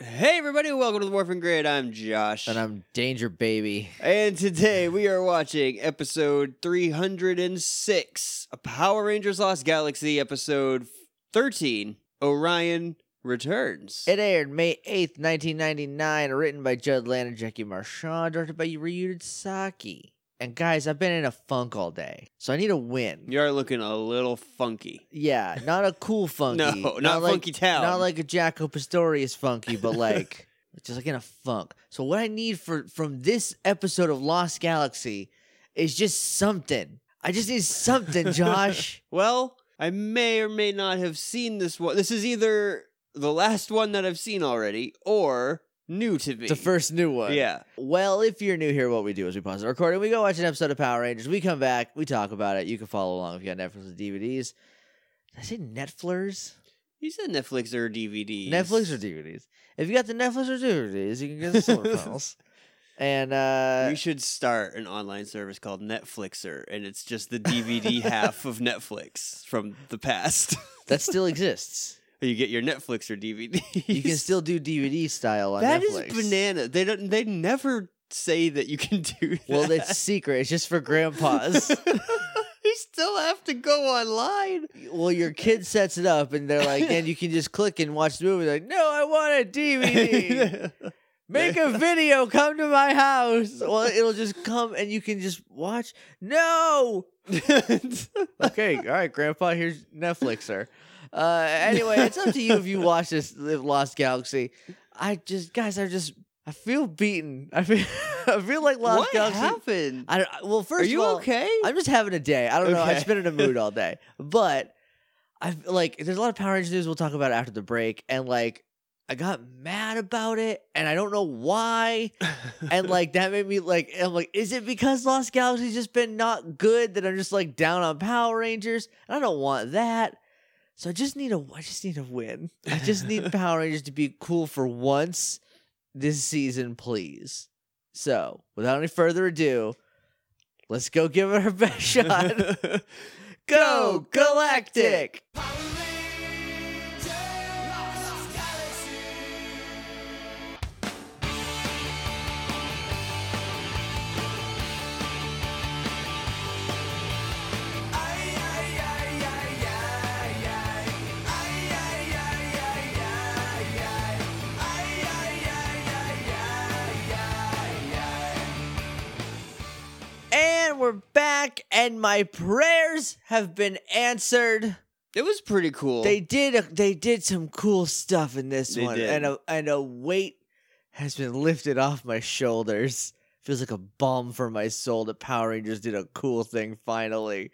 Hey everybody, welcome to the Morphin Grid. I'm Josh. And I'm Danger Baby. And today we are watching episode 306, a Power Rangers Lost Galaxy, episode 13, Orion Returns. It aired May 8th, 1999, written by Judd Land and Jackie Marchand, directed by Ryuta Saki. And guys, I've been in a funk all day, so I need a win. You're looking a little funky. Yeah, not a cool funky. No, not like, Funky Town. Not like a Jaco Pastorius funky, but like just like in a funk. So what I need from this episode of Lost Galaxy is just something. I just need something, Josh. Well, I may or may not have seen this one. This is either the last one that I've seen already, or new to me. The first new one. Yeah. Well, if you're new here, what we do is we pause the recording, we go watch an episode of Power Rangers, we come back, we talk about it. You can follow along if you got Netflix or DVDs. Did I say Netflix? You said Netflix or DVDs. Netflix or DVDs. If you got the Netflix or DVDs, you can get the solar panels. And we should start an online service called Netflixer, and it's just the DVD half of Netflix from the past. that still exists. You get your Netflix or DVDs. You can still do DVD style on That Netflix. is banana. They never say that you can do that. Well, it's secret. It's just for grandpas. You still have to go online. Well, your kid sets it up, and they're like, and you can just click and watch the movie. They're like, no, I want a DVD. Make a video. Come to my house. Well, it'll just come, and you can just watch. No. Okay, all right, Grandpa. Here's Netflixer. Anyway, it's up to you if you watch this Lost Galaxy. I feel beaten. I feel like Lost What Galaxy. happened? Well, first Are you of all, okay? I'm just having a day. I don't know. I've Okay. just been in a mood all day. But there's a lot of Power Rangers news we'll talk about after the break, and I got mad about it, and I don't know why. And that made me I'm like, is it because Lost Galaxy's just been not good that I'm just down on Power Rangers? And I don't want that. So I just need a win. I just need Power Rangers to be cool for once this season, please. So, without any further ado, let's go give it our best shot. Go Galactic! And we're back, and my prayers have been answered. It was pretty cool. They did some cool stuff in this one, did. and a weight has been lifted off my shoulders. Feels like a balm for my soul that Power Rangers did a cool thing finally.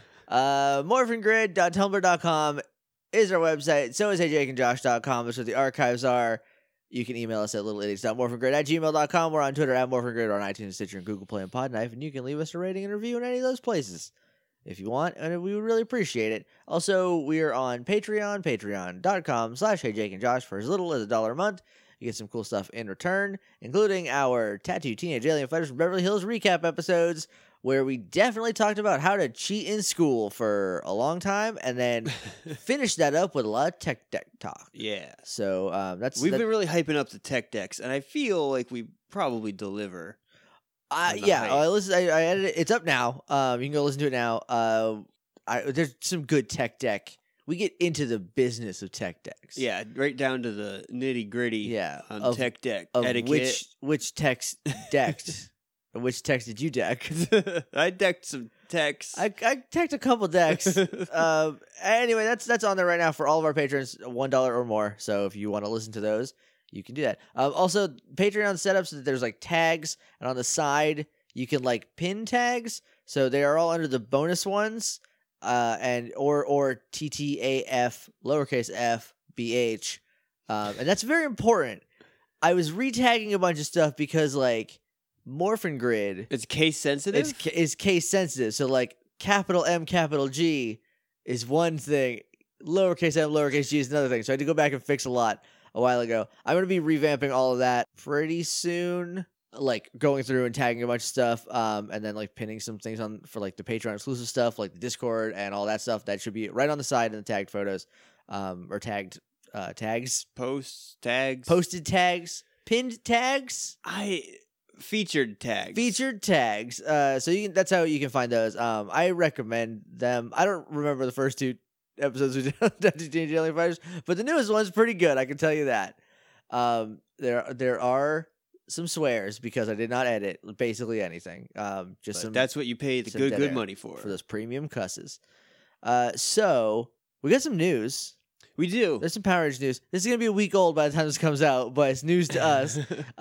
Morphingrid.tumblr.com is our website. So is HeyJakeandJosh.com. That's where the archives are. You can email us at littleidiots.morphingrid@gmail.com. We're on Twitter at morphingrid, or on iTunes, Stitcher, and Google Play and Podknife, and you can leave us a rating and review in any of those places if you want, and we would really appreciate it. Also, we are on Patreon, patreon.com/HeyJakeandJosh for as little as $1 a month. You get some cool stuff in return, including our Tattooed Teenage Alien Fighters from Beverly Hills recap episodes, where we definitely talked about how to cheat in school for a long time, and then finished that up with a lot of tech deck talk. Yeah. So We've been really hyping up the tech decks, and I feel like we probably deliver. on the hype. I edited it. It's up now. You can go listen to it now. There's some good tech deck. We get into the business of tech decks. Yeah, right down to the nitty gritty. Yeah, on tech deck of etiquette. which text decked. Which text did you deck? I decked some techs. I decked a couple decks. Anyway, that's on there right now for all of our patrons, $1 or more. So if you want to listen to those, you can do that. Also, Patreon set up so that there's tags, and on the side you can pin tags. So they are all under the bonus ones, and or TTAF lowercase f BH, and that's very important. I was retagging a bunch of stuff because Morphin Grid. It's case sensitive? It's case sensitive. So capital M, capital G is one thing. Lowercase m, lowercase g is another thing. So I had to go back and fix a lot a while ago. I'm going to be revamping all of that pretty soon. Going through and tagging a bunch of stuff, and then pinning some things on for the Patreon exclusive stuff, the Discord and all that stuff. That should be right on the side in the tagged photos, or tagged tags, Posts, tags. posted tags, pinned tags, Featured tags. featured tags. So that's how you can find those. I recommend them. I don't remember the first 2 episodes we did on Dungeons & Dragons Alien Fighters, but the newest one's pretty good. I can tell you that. There are some swears because I did not edit basically anything. That's what you pay the some good dead air money for. for those premium cusses. So we got some news. We do. There's some Power Rangers news. This is gonna be a week old by the time this comes out, but it's news to us.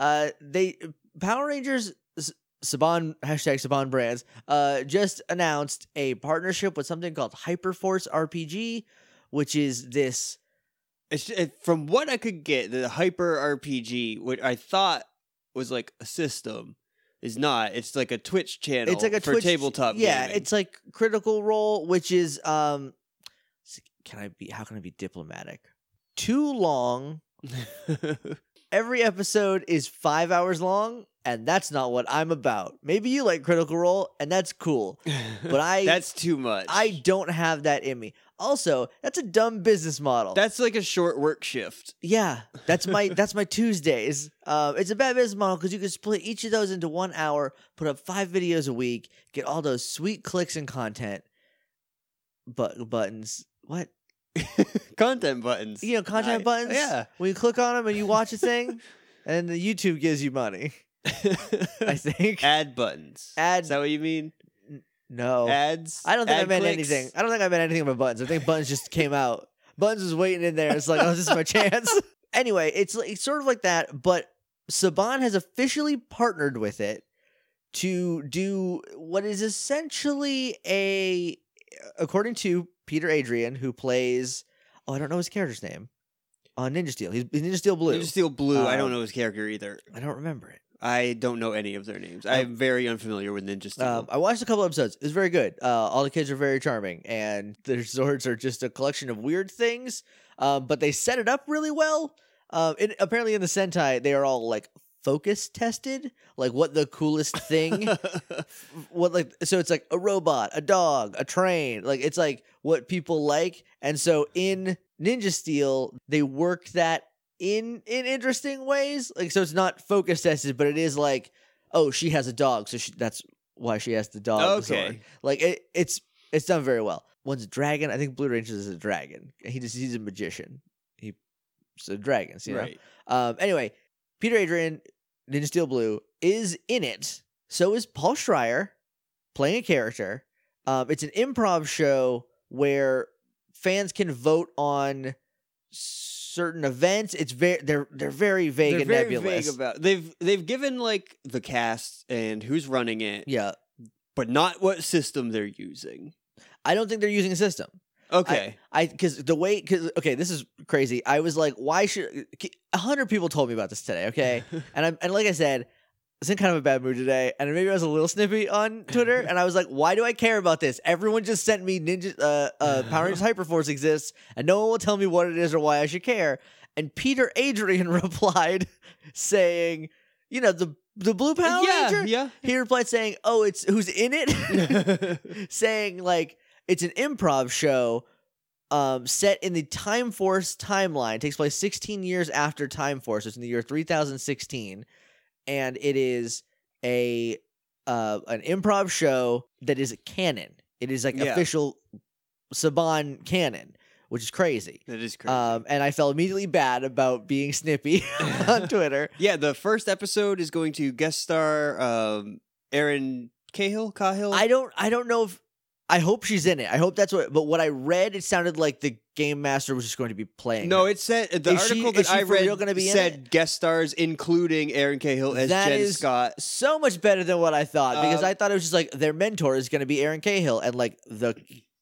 Power Rangers Saban #Saban Brands just announced a partnership with something called Hyperforce RPG, which is this. From what I could get, the Hyper RPG, what I thought was like a system, is not. It's like a Twitch channel. It's like a for Twitch, tabletop. Yeah, gaming. it's like Critical Role, which is how can I be diplomatic? Too long. Every episode is 5 hours long, and that's not what I'm about. Maybe you like Critical Role, and that's cool. But that's too much. I don't have that in me. Also, that's a dumb business model. That's like a short work shift. Yeah, that's my Tuesdays. It's a bad business model because you could split each of those into 1 hour, put up 5 videos a week, get all those sweet clicks and content. Buttons. What? Content buttons. Content buttons. Yeah. When you click on them and you watch a thing, and the YouTube gives you money. I think. Ad buttons. Ads. Is that what you mean? No. Ads? I don't think I Ad meant clicks? anything. I don't think I meant anything about buttons. I think buttons just came out. Buttons was waiting in there. It's like, oh, this is my chance. Anyway, it's sort of like that, but Saban has officially partnered with it to do what is essentially according to Peter Adrian, who plays, I don't know his character's name, on Ninja Steel. He's Ninja Steel Blue. Ninja Steel Blue. I don't know his character either. I don't remember it. I don't know any of their names. I'm very unfamiliar with Ninja Steel. I watched a couple episodes. It was very good. All the kids are very charming, and their swords are just a collection of weird things. But they set it up really well. Apparently, in the Sentai, they are all like focus tested, like what the coolest thing. So it's like a robot, a dog, a train. Like it's like what people like, and so in Ninja Steel, they work that in interesting ways. Like, so it's not focus tested, but it is like, oh, she has a dog, so that's why she has the dog sword. Like it's done very well. One's a dragon. I think Blue Ranger is a dragon. He's a magician. So dragons, right. Anyway, Peter Adrian, Ninja Steel Blue, is in it. So is Paul Schreier playing a character. It's an improv show where fans can vote on certain events. They're very vague and nebulous. Vague about they've given like the cast and who's running it. Yeah, but not what system they're using. I don't think they're using a system. Okay, because this is crazy. I was like, why should 100 people told me about this today? Okay, and like I said, I was in kind of a bad mood today, and maybe I was a little snippy on Twitter, and I was like, why do I care about this? Everyone just sent me Power Rangers Hyperforce exists, and no one will tell me what it is or why I should care. And Peter Adrian replied saying, the Blue Power Ranger? Yeah. He replied saying, oh, it's who's in it? Saying like, it's an improv show set in the Time Force timeline. It takes place 16 years after Time Force. It's in the year 3016. And it is an improv show that is canon. It is like official Saban canon, which is crazy. That is crazy. And I felt immediately bad about being snippy on Twitter. Yeah, the first episode is going to guest star Erin Cahill. I don't know if. I hope she's in it. I hope that's what. But what I read, it sounded like the game master was just going to be playing. No, her. it said the article that I read said guest stars, inclGuest Erin Cahill as Jen Scott. So much better than what I thought, because I thought it was just like their mentor is going to be Erin Cahill, and like the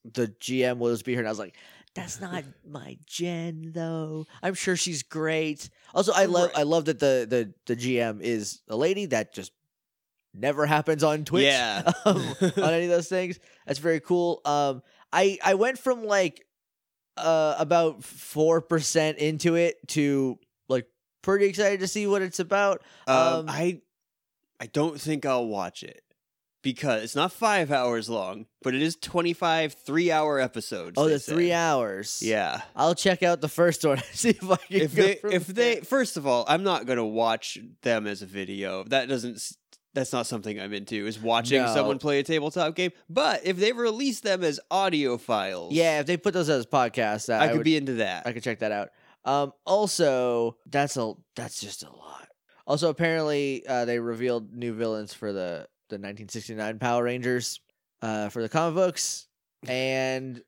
GM will just be her, and I was like, that's not my Jen though. I'm sure she's great. Also, I love that the GM is a lady. That just never happens on Twitch. Yeah. On any of those things. That's very cool. I went from like about 4% into it to like pretty excited to see what it's about. I don't think I'll watch it. because it's not 5 hours long, but it is 25 3-hour episodes. Oh, they the say. 3 hours. Yeah. I'll check out the first one and see if I can If they first of all, I'm not gonna watch them as a video. That's not something I'm into, is watching No. someone play a tabletop game. But if they release them as audio files, Yeah, if they put those as podcasts, I could be into that. I could check that out. Also, that's just a lot. Also, apparently, they revealed new villains for the 1969 Power Rangers for the comic books, and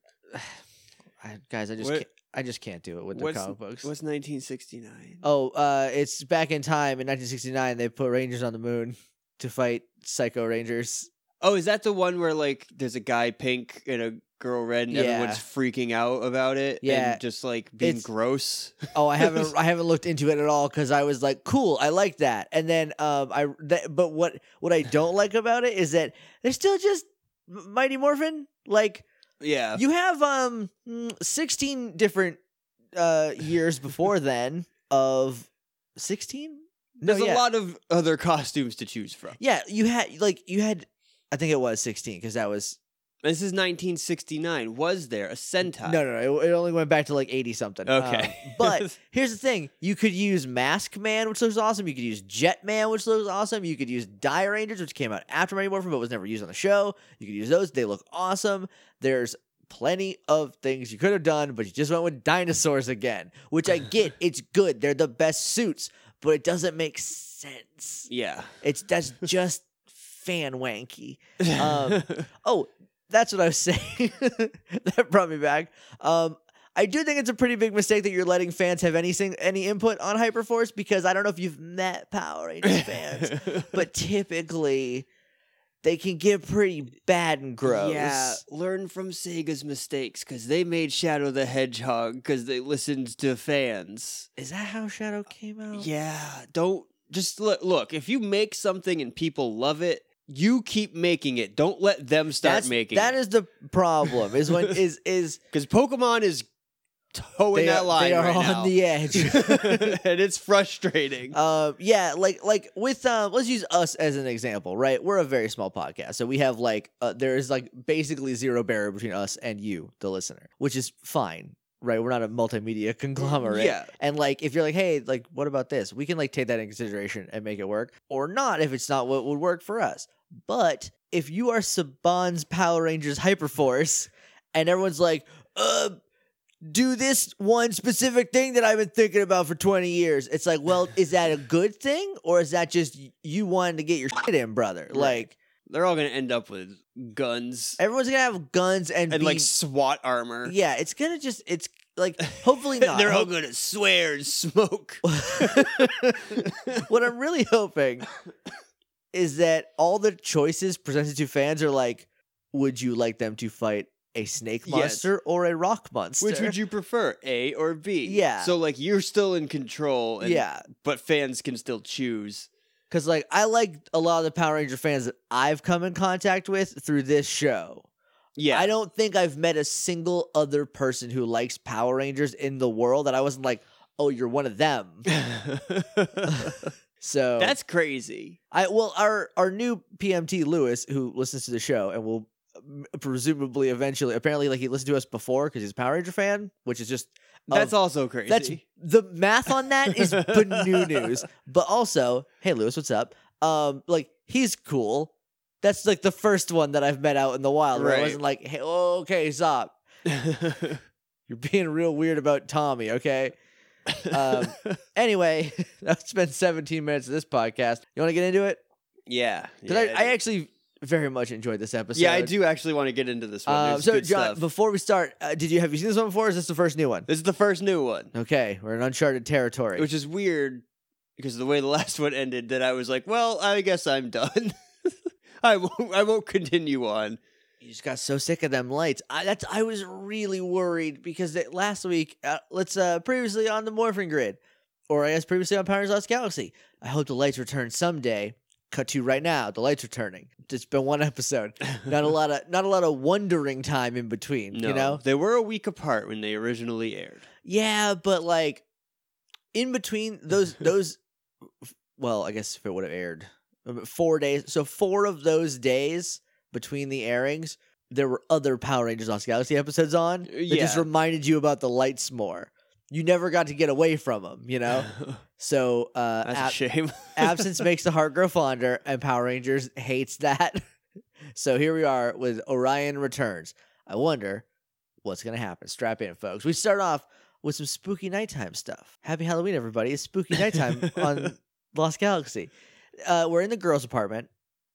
guys, I just can't do it with the comic books. What's 1969? Oh, it's back in time in 1969. They put Rangers on the moon to fight Psycho Rangers. Oh, is that the one where like there's a guy pink and a girl red and Yeah. everyone's freaking out about it? Yeah. And just like being It's- gross. Oh, I haven't looked into it at all because I was like, cool, I like that. And then but what I don't like about it is that they're still just Mighty Morphin. Like Yeah. you have 16 different years before then of 16. There's a lot of other costumes to choose from. Yeah, you had I think it was 16 because that was This is 1969. Was there a Sentai? no. It only went back to like 80 something. Okay. But here's the thing: you could use Mask Man, which looks awesome. You could use Jet Man, which looks awesome. You could use Dire Rangers, which came out after Mighty Morphin, but was never used on the show. You could use those; they look awesome. There's plenty of things you could have done, but you just went with dinosaurs again, which I get. It's good; they're the best suits, but it doesn't make sense. Yeah. That's just fan wanky. Oh, that's what I was saying. That brought me back. I do think it's a pretty big mistake that you're letting fans have any input on Hyperforce, because I don't know if you've met Power Rangers fans, but typically they can get pretty bad and gross. Yeah, learn from Sega's mistakes, because they made Shadow the Hedgehog because they listened to fans. Is that how Shadow came out? Yeah, don't just look. If you make something and people love it, you keep making it. Don't let them start making it. That is the problem. Is when is because Pokemon is towing that line they are right on now. the edge. And it's frustrating. Yeah, like with let's use us as an example, right? We're a very small podcast, so we have like there is like basically zero barrier between us and you, the listener, which is fine, right? We're not a multimedia conglomerate. Yeah. And like if you're like, hey, like what about this? We can like take that into consideration and make it work, or not if it's not what would work for us. But if you are Saban's Power Rangers Hyperforce and everyone's like, do this one specific thing that I've been thinking about for 20 years. It's like, well, is that a good thing? Or is that just you wanting to get your shit in, brother? Right. Like, They're all going to end up with guns everyone's going to have guns and be, like SWAT armor. yeah, it's like, hopefully not. They're all going to swear and smoke. What I'm really hoping is that all the choices presented to fans are like, would you like them to fight a snake Yes. monster or a rock monster? Which would you prefer, A or B? Yeah. So like you're still in control, and, Yeah. but fans can still choose. Because like I like a lot of the Power Ranger fans that I've come in contact with through this show. Yeah, I don't think I've met a single other person who likes Power Rangers in the world that I wasn't like, oh, you're one of them. So That's crazy. Our new PMT Lewis, who listens to the show and will presumably eventually, apparently, like he listened to us before because he's a Power Ranger fan, which is just That's also crazy. that's the math on that is new news. But also, hey Lewis, what's up? Like he's cool. That's like the first one that I've met out in the wild. Where I Right. wasn't like, hey, okay, stop. You're being real weird about Tommy, okay? Anyway, that's been 17 minutes of this podcast. You want to get into it? yeah. Because I actually very much enjoyed this episode. Yeah, I do actually want to get into this one. There's So, good John, stuff. before we start, have you seen this one before? Or is this the first new one? This is the first new one, Okay, we're in uncharted territory. which is weird because the way the last one ended, that I was like, well, I guess I'm done. I won't continue on. You just got so sick of them lights. I was really worried because last week, previously on the Morphin Grid, or I guess previously on Power Rangers Lost Galaxy, I hope the lights return someday. Cut to right now, the lights returning. It's been one episode. Not a lot of wondering time in between. No, You know? they were a week apart when they originally aired. Yeah, but like in between those. Well, I guess if it would have aired 4 days. So 4 of those days between the airings, there were other Power Rangers Lost Galaxy episodes on that just Yeah. reminded you about the lights more. You never got to get away from them, you know? So That's a shame. absence makes the heart grow fonder, and Power Rangers hates that. So here we are with Orion Returns. I wonder what's going to happen. Strap in, folks. We start off with some spooky nighttime stuff. Happy Halloween, everybody. It's spooky nighttime on Lost Galaxy. We're in the girls' apartment,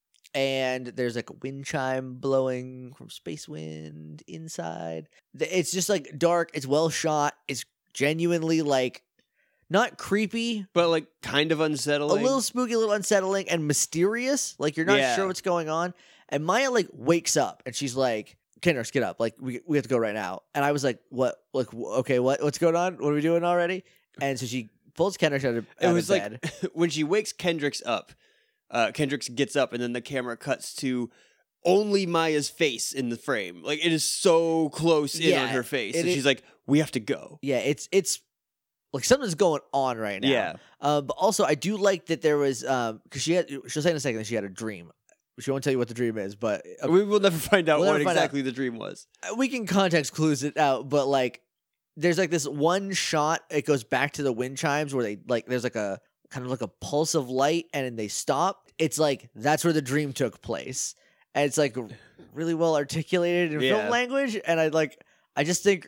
and there's like a wind chime blowing from Space Wind inside. It's just like dark. It's well shot. It's genuinely like not creepy, But like kind of unsettling. a little spooky, a little unsettling, and mysterious. Like you're not Yeah. sure what's going on. And Maya like wakes up and she's like, "Kendrick, get up! Like we have to go right now." And I was like, "What? Like okay, what's going on? What are we doing already?" And so she pulls Kendrick out of It was bed. like when she wakes Kendricks up, Kendricks gets up and then the camera cuts to only Maya's face in the frame. Like it is so close in Yeah, on her face. it And is- she's like, we have to go. Yeah, it's like something's going on right now. Yeah. But also I do like that there was because she'll say in a second that she had a dream. She won't tell you what the dream is, but We will never find out We'll what never find out. exactly the dream was. we can context clues it out. But like, there's like this one shot. It goes back to the wind chimes where they like. There's like a kind of like a pulse of light, and then they stop. It's like that's where the dream took place, and it's like really well articulated in Yeah. film language. And I think I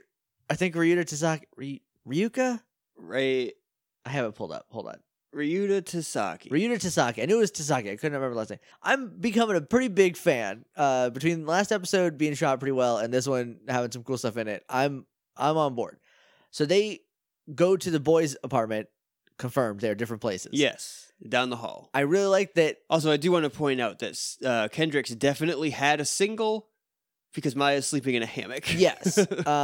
think Ryuta Tasaki Ryuka. Right. I have it pulled up. Hold on. Ryuta Tasaki. Ryuta Tasaki. I knew it was Tasaki. I couldn't remember the last name. I'm becoming a pretty big fan. Between the last episode being shot pretty well and this one having some cool stuff in it, I'm on board. So they go to the boys' apartment. Confirmed, they're different places. Yes. Down the hall. I really like that. Also, I do want to point out that Kendricks definitely had a single because Maya's sleeping in a hammock. Yes,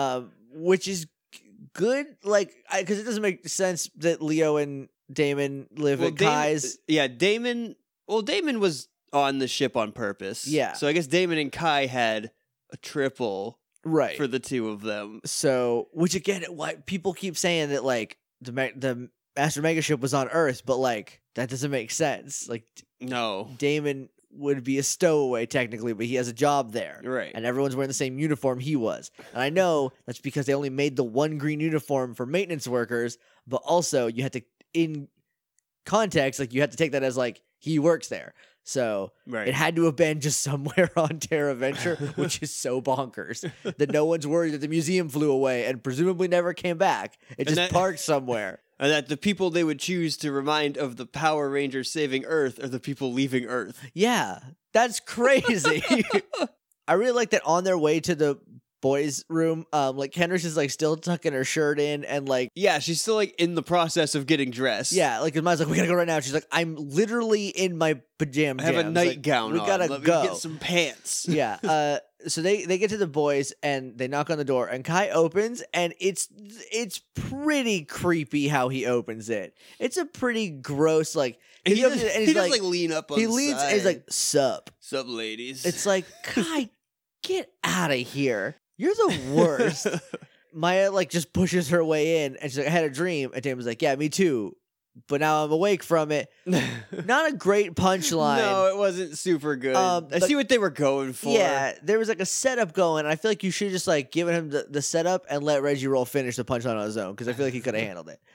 which is good. Like, because it doesn't make sense that Leo and Damon live at Kai's. Yeah, Damon. Well, Damon was on the ship on purpose. Yeah. So I guess Damon and Kai had a triple Right. for the two of them. So, which again, why people keep saying that like the Master Mega Ship was on Earth, but like that doesn't make sense. Like No. Damon would be a stowaway technically, but he has a job there. Right. And everyone's wearing the same uniform he was. And I know that's because they only made the one green uniform for maintenance workers, but also you had to, in context, like you had to take that as like he works there. So Right. it had to have been just somewhere on Terra Venture, which is so bonkers that no one's worried that the museum flew away and presumably never came back. It And just parked somewhere. And that the people they would choose to remind of the Power Rangers saving Earth are the people leaving Earth. Yeah, that's crazy. I really like that on their way to the boys' room, like Kendrick is like still tucking her shirt in and like Yeah, she's still like in the process of getting dressed. yeah, like his mom's like, we gotta go right now. She's like, I'm literally in my pajamas. I have a Like, nightgown we on. gotta Let go. me get some pants. Yeah. So they get to the boys and they knock on the door and Kai opens and it's pretty creepy how he opens it. It's a pretty gross like He opens does, it and he he's does like, lean up on he the leans side. and he's like, sup. Sup, ladies. It's like, Kai, get out of here. You're the worst. Maya like just pushes her way in and she's like, I had a dream. And Damon's like, yeah, me too. But now I'm awake from it. Not a great punchline. No, it wasn't super good. I but- see what they were going for. Yeah, there was like a setup going. I feel like you should just like given him the setup and let Reggie Roll finish the punchline on his own because I feel like he could have handled it.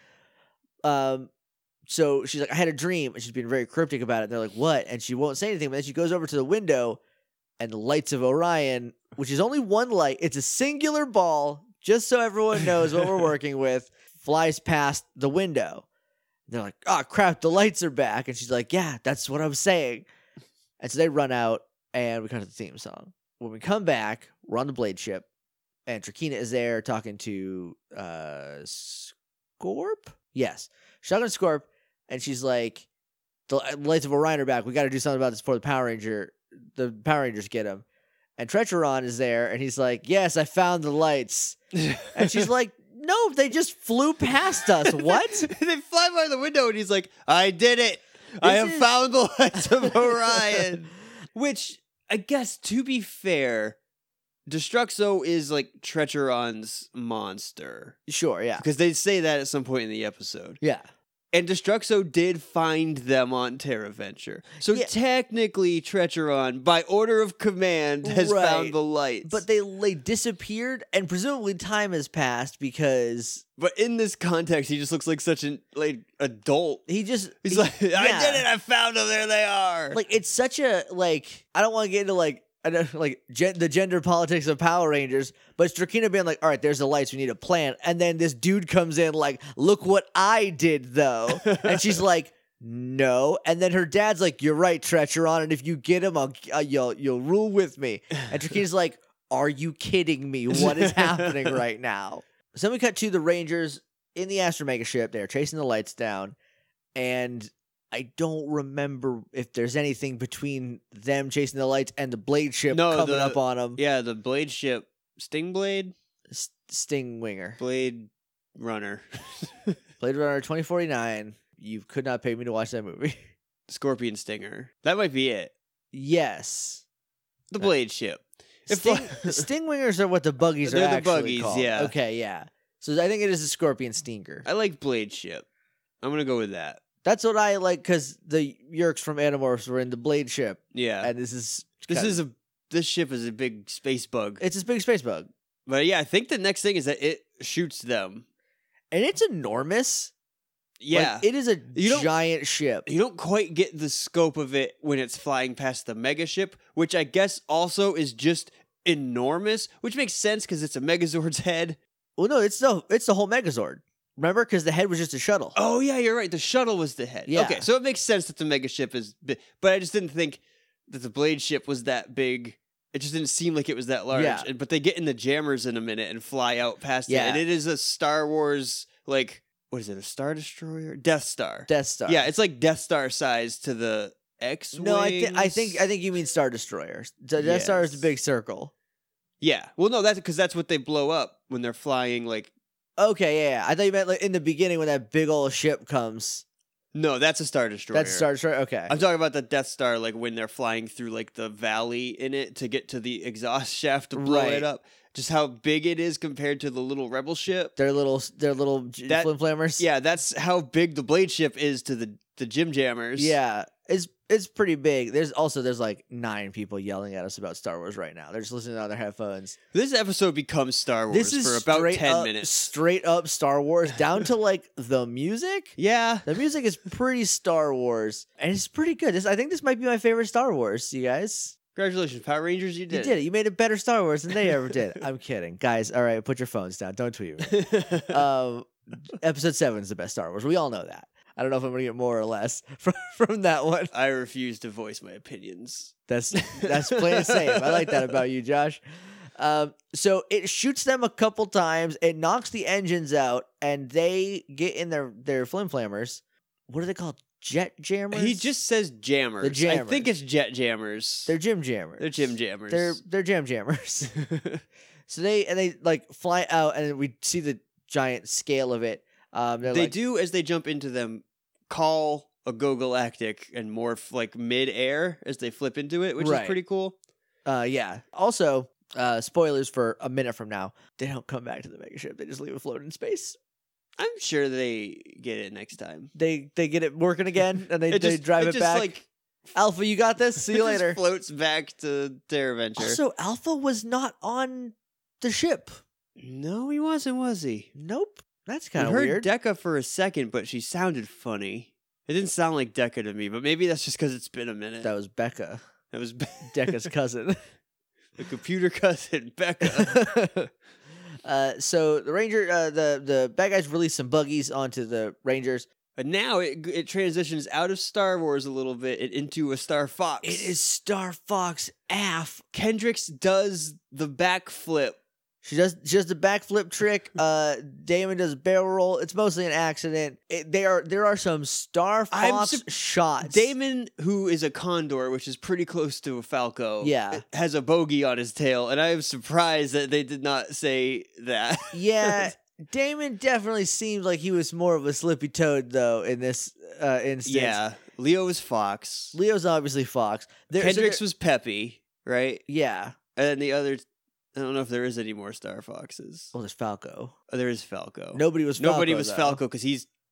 So she's like, I had a dream, and she's being very cryptic about it. And they're like, what? And she won't say anything, but then she goes over to the window, and the lights of Orion, which is only one light, it's a singular ball, just so everyone knows what we're working with, flies past the window. They're like, oh crap, the lights are back. And she's like, yeah, that's what I'm saying. And so they run out and we cut to the theme song. When we come back, we're on the Blade ship and Trakina is there talking to Scorp? Yes. She's talking to Scorp and she's like, the lights of Orion are back. We got to do something about this before the Power Rangers get him. And Trecheron is there and he's like, yes, I found the lights. And she's like, no, they just flew past us. What? They fly by the window and he's like, I did it. I have found the lights of Orion. Which, I guess, to be fair, Destruxo is like Trecheron's monster. Sure, yeah. Because they say that at some point in the episode. Yeah. And Destruxo did find them on Terraventure. So Yeah. technically, Trecheron, by order of command, has Right. found the lights. But they disappeared, and presumably time has passed because But in this context, he just looks like such an adult. he's Like, I yeah. did it! I found them! There they are! Like, it's such a, like, I don't want to get into, like, I know, like the gender politics of Power Rangers, but it's Drakina being like, all right, there's the lights, we need a plan. And then this dude comes in like, look what I did, though. And she's like, no. And then her dad's like, you're right, Trecheron, and if you get him, you'll rule with me. And Drakina's like, are you kidding me? What is happening right now? So then we cut to the Rangers in the Astro Mega ship. They're chasing the lights down, and I don't remember if there's anything between them chasing the lights and the Blade ship coming up on them. Yeah, the Blade ship. Stingblade? Stingwinger. Blade Runner. Blade Runner 2049. You could not pay me to watch that movie. Scorpion Stinger. That might be it. Yes. The Blade ship. Stingwingers are what the buggies They're are the actually buggies, called. yeah. Okay, yeah. So I think it is a Scorpion Stinger. I like Blade ship. I'm going to go with that. That's what I like because the Yerks from Animorphs were in the Blade ship. Yeah. And this ship is a big space bug. It's a big space bug. But yeah, I think the next thing is that it shoots them. And it's enormous. Yeah. Like, it is a giant ship. You don't quite get the scope of it when it's flying past the mega ship, which I guess also is just enormous, which makes sense because it's a Megazord's head. Well, no, it's the whole Megazord. Remember? Because the head was just a shuttle. Oh, yeah, you're right. The shuttle was the head. Yeah. Okay, so it makes sense that the mega ship is big. But I just didn't think that the Blade ship was that big. It just didn't seem like it was that large. Yeah. But they get in the jammers in a minute and fly out past it. Yeah. And it is a Star Wars, like, what is it, a Star Destroyer? Death Star. Death Star. Yeah, it's like Death Star size to the X-Wings. No, I think you mean Star Destroyer. Death Star is the big circle. Yeah. Well, no, that's because that's what they blow up when they're flying, like... Okay, yeah. I thought you meant like in the beginning when that big old ship comes. No, that's a Star Destroyer. That's a Star Destroyer? Okay. I'm talking about the Death Star, like when they're flying through like the valley in it to get to the exhaust shaft to blow it up. Just how big it is compared to the little Rebel ship. They're little flim flammers. Yeah, that's how big the Blade ship is to the Jim Jammers. Yeah, it's pretty big. There's like 9 people yelling at us about Star Wars right now. They're just listening on their headphones. This episode becomes Star Wars This is for about 10 minutes. Straight up Star Wars, down to like the music. Yeah. The music is pretty Star Wars, and it's pretty good. I think this might be my favorite Star Wars, you guys. Congratulations, Power Rangers, you did You did it. You made a better Star Wars than they ever did. I'm kidding. Guys, all right, put your phones down. Don't tweet me. Episode 7 is the best Star Wars. We all know that. I don't know if I'm going to get more or less from that one. I refuse to voice my opinions. That's plain and safe. I like that about you, Josh. So it shoots them a couple times. It knocks the engines out, and they get in their flim flammers. What are they called? Jet jammers? He just says jammers. The jammers. I think it's jet jammers. They're Jim jammers. They're Jim jammers. They're jam jammers. So they like fly out, and we see the giant scale of it. They do, as they jump into them, call a Go Galactic and morph like mid-air as they flip into it, which is pretty cool. Yeah. Also, spoilers for a minute from now, they don't come back to the mega ship. They just leave it floating in space. I'm sure they get it next time. They get it working again, and they just, drive it back. Like, Alpha, you got this. See you later. Just floats back to Terraventure. Also, Alpha was not on the ship. No, he wasn't, was he? Nope. That's kind of weird. weird. Decca for a second, but she sounded funny. It didn't sound like Decca to me, but maybe that's just because it's been a minute. That was Becca. That was Decca's cousin. The computer cousin, Becca. So the Ranger, the bad guys release some buggies onto the Rangers. But now it transitions out of Star Wars a little bit and into a Star Fox. It is Star Fox AF. Kendricks does the backflip. She does the backflip trick. Damon does barrel roll. It's mostly an accident. There are some Star Fox shots. Damon, who is a Condor, which is pretty close to a Falco, has a bogey on his tail, and I am surprised that they did not say that. Yeah, Damon definitely seems like he was more of a slippy toad, though, in this instance. Yeah, Leo is Fox. Leo's obviously Fox. Kendricks was Peppy, right? Yeah. And then the other... I don't know if there is any more Star Foxes. Oh, there's Falco. Oh, there is Falco. Nobody was Falco, Falco because he's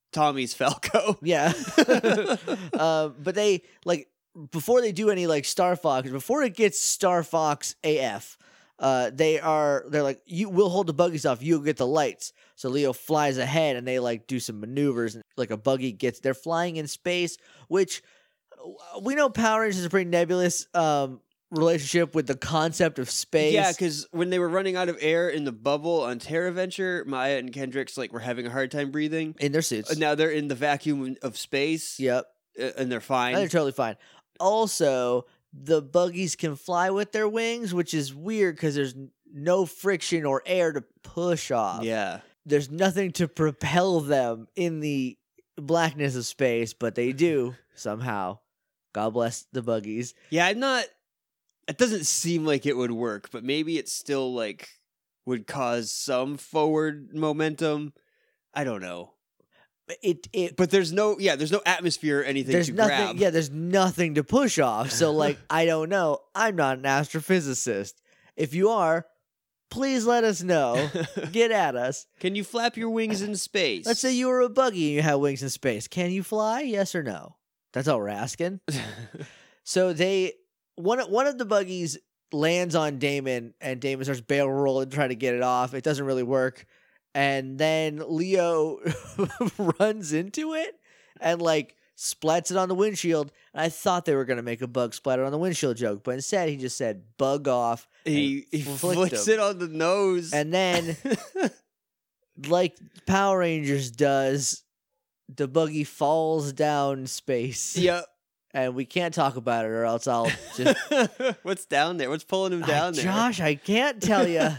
Tommy's Falco. Yeah. But they, like, before they do any, like, Star Fox, before it gets Star Fox AF, they're like, we'll hold the buggies off, you'll get the lights. So Leo flies ahead and they, like, do some maneuvers, and like a buggy they're flying in space, which we know Power Rangers is a pretty nebulous relationship with the concept of space. Yeah, because when they were running out of air in the bubble on Terra Venture, Maya and Kendrix were having a hard time breathing in their suits. Now they're in the vacuum of space. Yep, and they're fine. they're totally fine. Also, the buggies can fly with their wings, which is weird because there's no friction or air to push off. Yeah, there's nothing to propel them in the blackness of space, but they do somehow. God bless the buggies. Yeah, it doesn't seem like it would work, but maybe it still would cause some forward momentum. I don't know. But there's no atmosphere or anything there's to nothing, grab. Yeah, there's nothing to push off. So I don't know. I'm not an astrophysicist. If you are, please let us know. Get at us. Can you flap your wings in space? Let's say you were a buggy and you have wings in space. Can you fly? Yes or no? That's all we're asking. So one of the buggies lands on Damon, and Damon starts barrel rolling to try to get it off. It doesn't really work. And then Leo runs into it and splats it on the windshield. And I thought they were going to make a bug splatter on the windshield joke, but instead he just said bug off. He flicks it on the nose. And then, like Power Rangers does, the buggy falls down space. Yep. And we can't talk about it, or else I'll just... What's down there? What's pulling him down there? Josh, I can't tell you.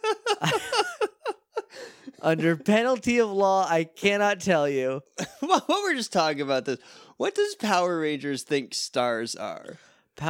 Under penalty of law, I cannot tell you. Well, we're just talking about this. What does Power Rangers think stars are?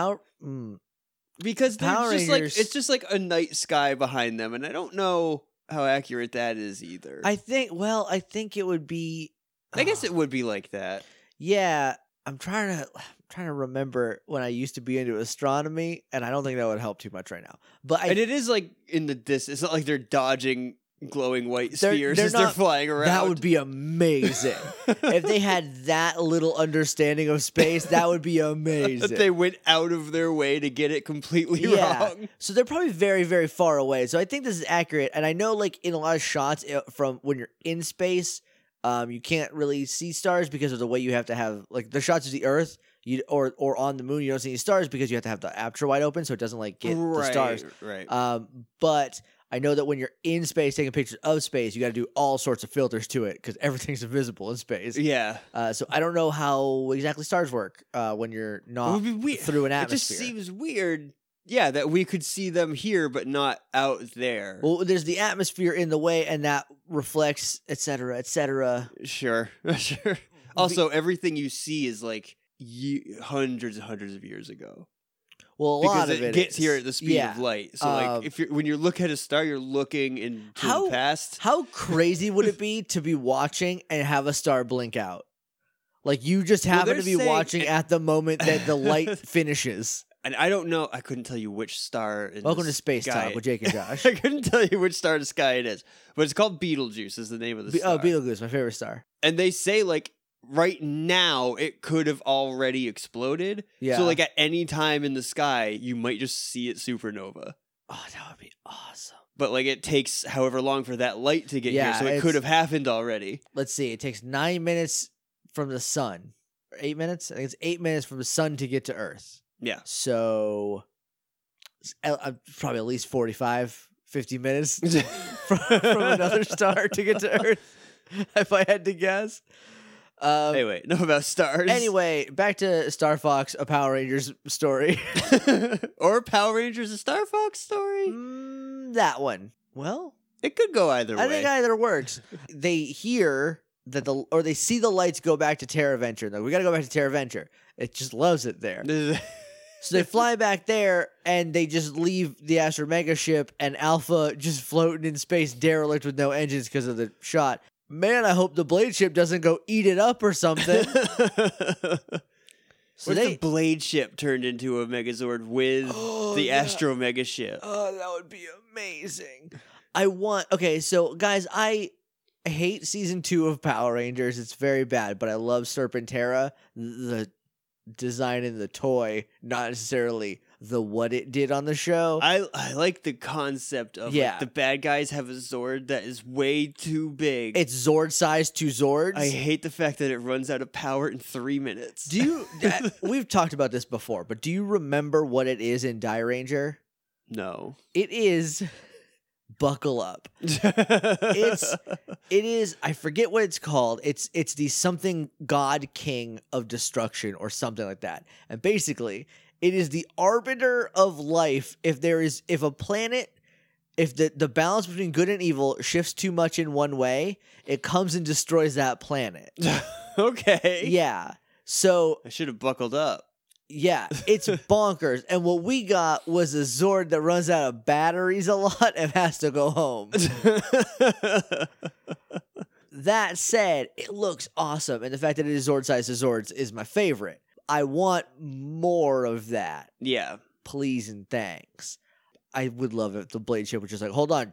Power Because just Rangers, it's just like a night sky behind them, and I don't know how accurate that is either. I think it would be... I guess it would be like that. Yeah, I'm trying to remember when I used to be into astronomy, and I don't think that would help too much right now. But and it is in the distance. It's not like they're dodging glowing white spheres as they're flying around. That would be amazing. If they had that little understanding of space, that would be amazing. That they went out of their way to get it completely wrong. So they're probably very, very far away. So I think this is accurate. And I know in a lot of shots from when you're in space, you can't really see stars because of the way you have to have the shots of the Earth. Or on the moon, you don't see any stars because you have to have the aperture wide open so it doesn't get the stars. Right. But I know that when you're in space taking pictures of space, you got to do all sorts of filters to it because everything's invisible in space. Yeah. So I don't know how exactly stars work when you're not through an atmosphere. It just seems weird. Yeah, that we could see them here, but not out there. Well, there's the atmosphere in the way, and that reflects, et cetera, et cetera. Sure. Also, everything you see is hundreds and hundreds of years ago. Well, a lot of it gets here at the speed of light. So, when you look at a star, you're looking into the past. How crazy would it be to be watching and have a star blink out? You just happen to be watching at the moment that the light finishes. And I don't know. I couldn't tell you which star. Welcome to Space Talk with Jake and Josh. I couldn't tell you which star in the sky it is, but it's called Betelgeuse. Is the name of the star? Oh, Betelgeuse, my favorite star. And they say right now it could have already exploded. Yeah. So at any time in the sky, you might just see it supernova. Oh, that would be awesome. But it takes however long for that light to get here, so it could have happened already. Let's see. It takes 9 minutes from the sun. Or 8 minutes? I think it's 8 minutes from the sun to get to Earth. Yeah. So probably at least 45, 50 minutes from another star to get to Earth, if I had to guess. Anyway, enough about stars. Anyway, back to Star Fox, a Power Rangers story. Or Power Rangers, a Star Fox story? That one. Well, it could go either way. I think either works. They hear that they see the lights go back to Terra Venture. We got to go back to Terra Venture. It just loves it there. So they fly back there, and they just leave the Astro Mega ship, and Alpha just floating in space, derelict with no engines because of the shot. Man, I hope the Blade ship doesn't go eat it up or something. So the Blade ship turned into a Megazord with the Astro Mega ship. Oh, that would be amazing. Okay, so guys, I hate season 2 of Power Rangers. It's very bad, but I love Serpentera, the design in the toy, not necessarily the what it did on the show. I like the concept of like, the bad guys have a Zord that is way too big. It's Zord size to Zords. I hate the fact that it runs out of power in 3 minutes. Do you? We've talked about this before, but do you remember what it is in Die Ranger? No. It is. Buckle up. It is. I forget what it's called. It's the something God King of Destruction or something like that. And basically, it is the arbiter of life. If a planet, if the balance between good and evil shifts too much in one way, it comes and destroys that planet. Okay. Yeah. So I should have buckled up. Yeah, it's bonkers. And what we got was a Zord that runs out of batteries a lot and has to go home. That said, it looks awesome. And the fact that it is Zord size to Zords is my favorite. I want more of that. Yeah. Please and thanks. I would love if the Blade ship was just like, hold on.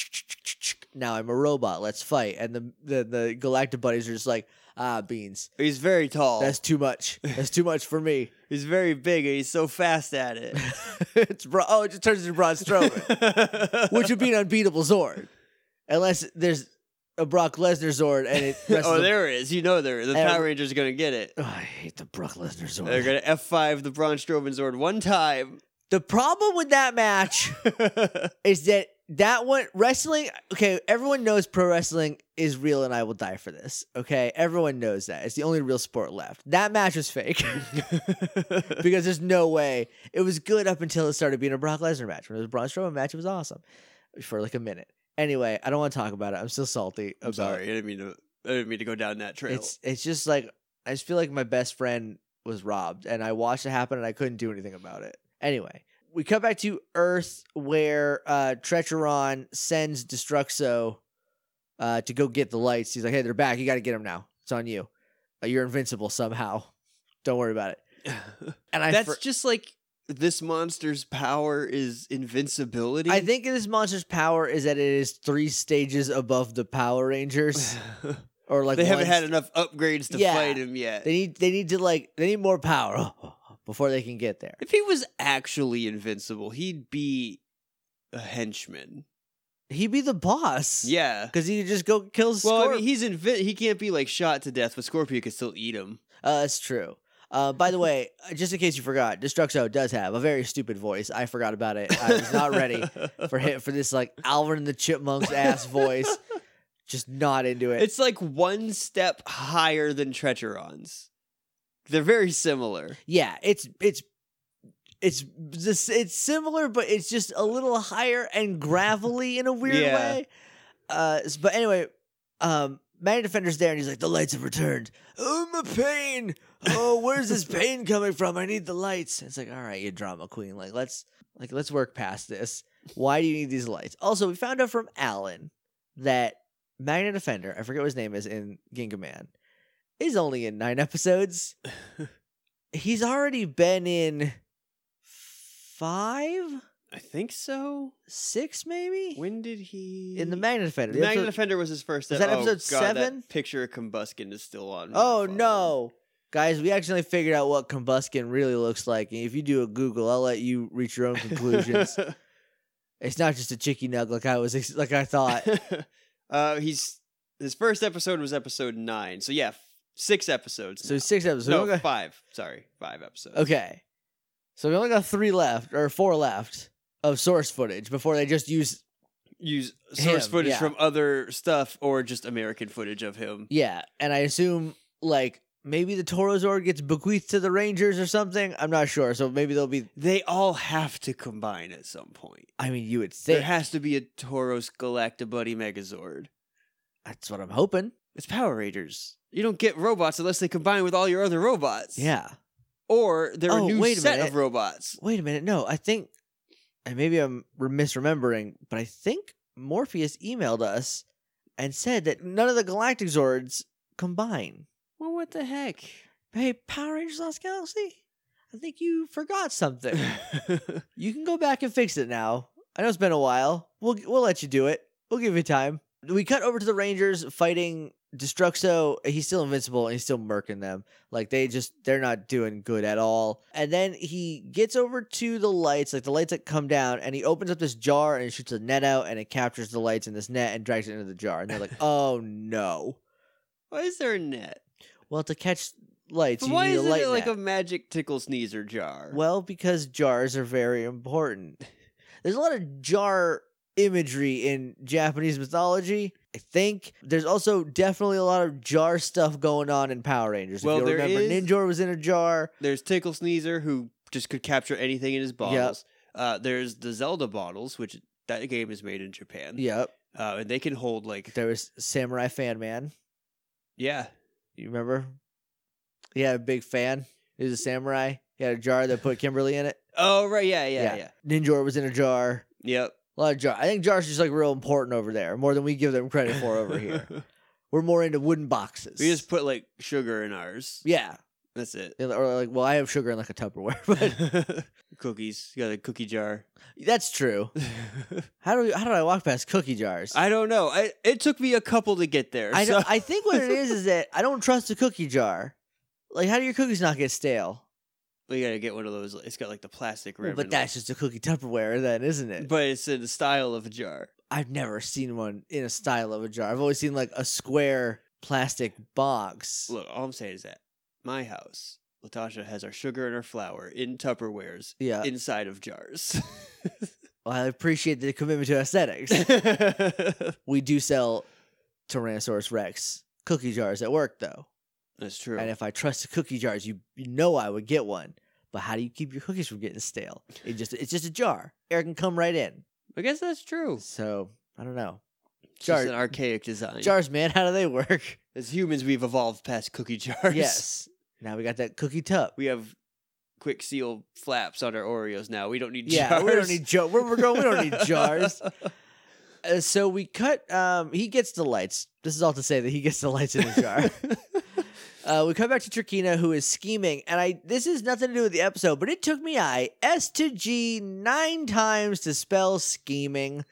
Now I'm a robot. Let's fight. And the Galactic buddies are just like, beans. He's very tall. That's too much. That's too much for me. He's very big and he's so fast at it. It just turns into Braun Strowman, which would be an unbeatable Zord. Unless there's a Brock Lesnar Zord and it there is. You know the Power Rangers are going to get it. Oh, I hate the Brock Lesnar Zord. They're going to F5 the Braun Strowman Zord one time. The problem with that match is that one, wrestling, okay, everyone knows pro wrestling is real and I will die for this, okay? Everyone knows that. It's the only real sport left. That match was fake. Because there's no way. It was good up until it started being a Brock Lesnar match. When it was a Braun Strowman match, it was awesome for like a minute. Anyway, I don't want to talk about it. I'm still salty about it. Sorry, I didn't mean to go down that trail. It's just like, I just feel like my best friend was robbed and I watched it happen and I couldn't do anything about it. Anyway, we come back to Earth where Trecheron sends Destruxo to go get the lights. He's like, hey, they're back. You got to get them now. It's on you. You're invincible somehow. Don't worry about it. And that's just like this monster's power is invincibility. I think this monster's power is that it is 3 stages above the Power Rangers. Or like they haven't had enough upgrades to fight him yet. They need more power before they can get there. If he was actually invincible, he'd be a henchman. He'd be the boss. Yeah. Because he could just go kill Scorpion. Well, I mean, he can't be like shot to death, but Scorpion could still eat him. That's true. By the way, just in case you forgot, Destruxo does have a very stupid voice. I forgot about it. I was not ready for this like Alvin and the Chipmunks ass voice. Just not into it. It's like one step higher than Trecheron's. They're very similar. Yeah, it's similar, but it's just a little higher and gravelly in a weird way. But anyway, Magnet Defender's there, and he's like, "The lights have returned. Oh, my pain. Oh, where's this pain coming from? I need the lights." And it's like, all right, you drama queen. Let's work past this. Why do you need these lights? Also, we found out from Alan that Magnet Defender, I forget what his name is in Ginga Man, is only in 9 episodes. He's already been in 5? I think so. 6 maybe? When did he... In the Magnet Defender. The Magnet Defender was his first episode. Was that episode 7? That picture of Combuskin is still on. Oh, no. Guys, we accidentally figured out what Combuskin really looks like. And if you do a Google, I'll let you reach your own conclusions. It's not just a chicky nug like I thought. His first episode was episode 9. So yeah, 6 episodes. So 6 episodes. No, 5. Sorry, 5 episodes. Okay. So we only got 3 left, or 4 left of source footage before they just use source footage from other stuff or just American footage of him. Yeah, and I assume like maybe the Toro Zord gets bequeathed to the Rangers or something. I'm not sure. So maybe they all have to combine at some point. I mean, you would think there has to be a Tauros Galactibuddy Megazord. That's what I'm hoping. It's Power Rangers. You don't get robots unless they combine with all your other robots. Yeah. Or they're a new set of robots. Wait a minute. No, I think, and maybe I'm misremembering, but I think Morpheus emailed us and said that none of the Galactic Zords combine. Well, what the heck? Hey, Power Rangers Lost Galaxy? I think you forgot something. You can go back and fix it now. I know it's been a while. We'll let you do it. We'll give you time. We cut over to the Rangers fighting Destruxo. He's still invincible and he's still murking them. Like they're not doing good at all. And then he gets over to the lights, like the lights that come down, and he opens up this jar and he shoots a net out and it captures the lights in this net and drags it into the jar. And they're like, oh no. Why is there a net? Well, to catch lights, But you why need a isn't light it like net. a magic tickle sneezer jar? Well, because jars are very important. There's a lot of jar imagery in Japanese mythology, I think. There's also definitely a lot of jar stuff going on in Power Rangers. Well, if you there remember, is- Ninjor was in a jar. There's Tickle Sneezer, who just could capture anything in his bottles. There's the Zelda bottles, which that game is made in Japan. Yep. And they can hold like There was Samurai Fan Man. yeah. You remember? He had a big fan. He was a samurai. He had a jar that put Kimberly in it. Oh right, yeah. Ninjor was in a jar. Yep. A lot of jar. I think jars are just like real important over there, more than we give them credit for over here. We're more into wooden boxes. We just put like sugar in ours. Yeah. That's it. Or like, well, I have sugar in like a Tupperware, but Cookies. You got a cookie jar. that's true. How do I walk past cookie jars? I don't know. It took me a couple to get there. I so- I think what it is that I don't trust a cookie jar. Like, how do your cookies not get stale? We gotta get one of those. It's got like the plastic Well, rim. but that's just a cookie Tupperware, then, isn't it? But it's in the style of a jar. I've never seen one in a style of a jar. I've always seen like a square plastic box. Look, all I'm saying is that my house, Latasha has our sugar and our flour in Tupperwares Yeah. inside of jars. Well, I appreciate the commitment to aesthetics. We do sell Tyrannosaurus Rex cookie jars at work, though. That's true. And if I trusted cookie jars, you know I would get one. But how do you keep your cookies from getting stale? It's just a jar. Air can come right in. I guess that's true. So I don't know. It's Jar- just an archaic design. Jars, man, how do they work? As humans, we've evolved past cookie jars. Yes. Now we got that cookie tub. We have quick seal flaps on our Oreos now. We don't need Yeah, jars. we don't need where we're going. We don't need jars. So we cut. He gets the lights. This is all to say that he gets the lights in the jar. We come back to Trakina, who is scheming, and this has nothing to do with the episode, but it took me S to G 9 times to spell scheming.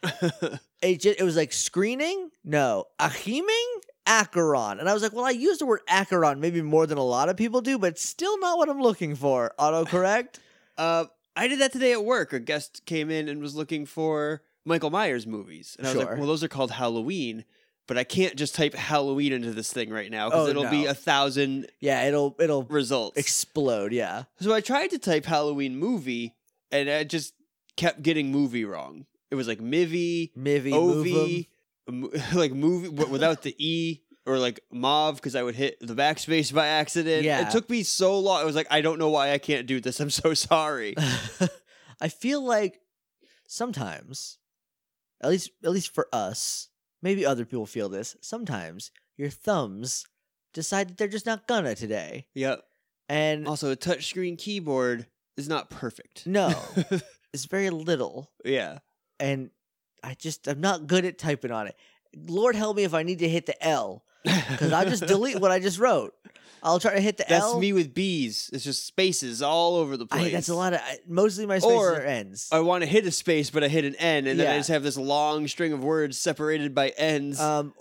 It was like screening, no, acheming, Acheron, and I was like, well, I use the word Acheron maybe more than a lot of people do, but it's still not what I'm looking for. Autocorrect. I did that today at work. A guest came in and was looking for Michael Myers movies. And I was Sure. like, well, those are called Halloween, but I can't just type Halloween into this thing right now because Oh, it'll no. be 1,000 Yeah, it'll results. explode. Yeah. So I tried to type Halloween movie and I just kept getting movie wrong. It was like Mivy, Mivy, Ovi, like movie but without the E, or like Mauve because I would hit the backspace by accident. Yeah. It took me so long. I was like, I don't know why I can't do this. I'm so sorry. I feel like sometimes, at least for us, maybe other people feel this. Sometimes your thumbs decide that they're just not gonna today, Yep. and Also, a touchscreen keyboard is not perfect. no, it's very little, Yeah. and I'm not good at typing on it. Lord help me if I need to hit the L, because I'll just delete what I just wrote. I'll try to hit the That's L. me with B's. It's just spaces all over the place. That's a lot of mostly my spaces Or are ends. I want to hit a space, but I hit an N, and then I Yeah. just have this long string of words separated by N's.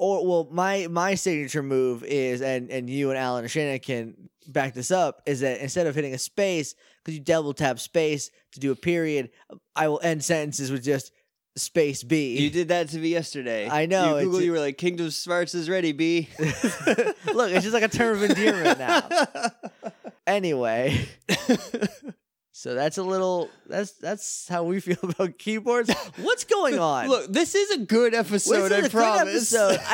My signature move is, and you and Alan and Shannon can back this up, is that instead of hitting a space, because you double tap space to do a period, I will end sentences with just space B. You did that to me yesterday. I know, You Google, it's- you were like, Kingdom Smarts is ready, B. Look, it's just like a term of endearment now. Anyway, so that's how we feel about keyboards. What's going on? Look, this is a good episode, this is I a promise. good episode.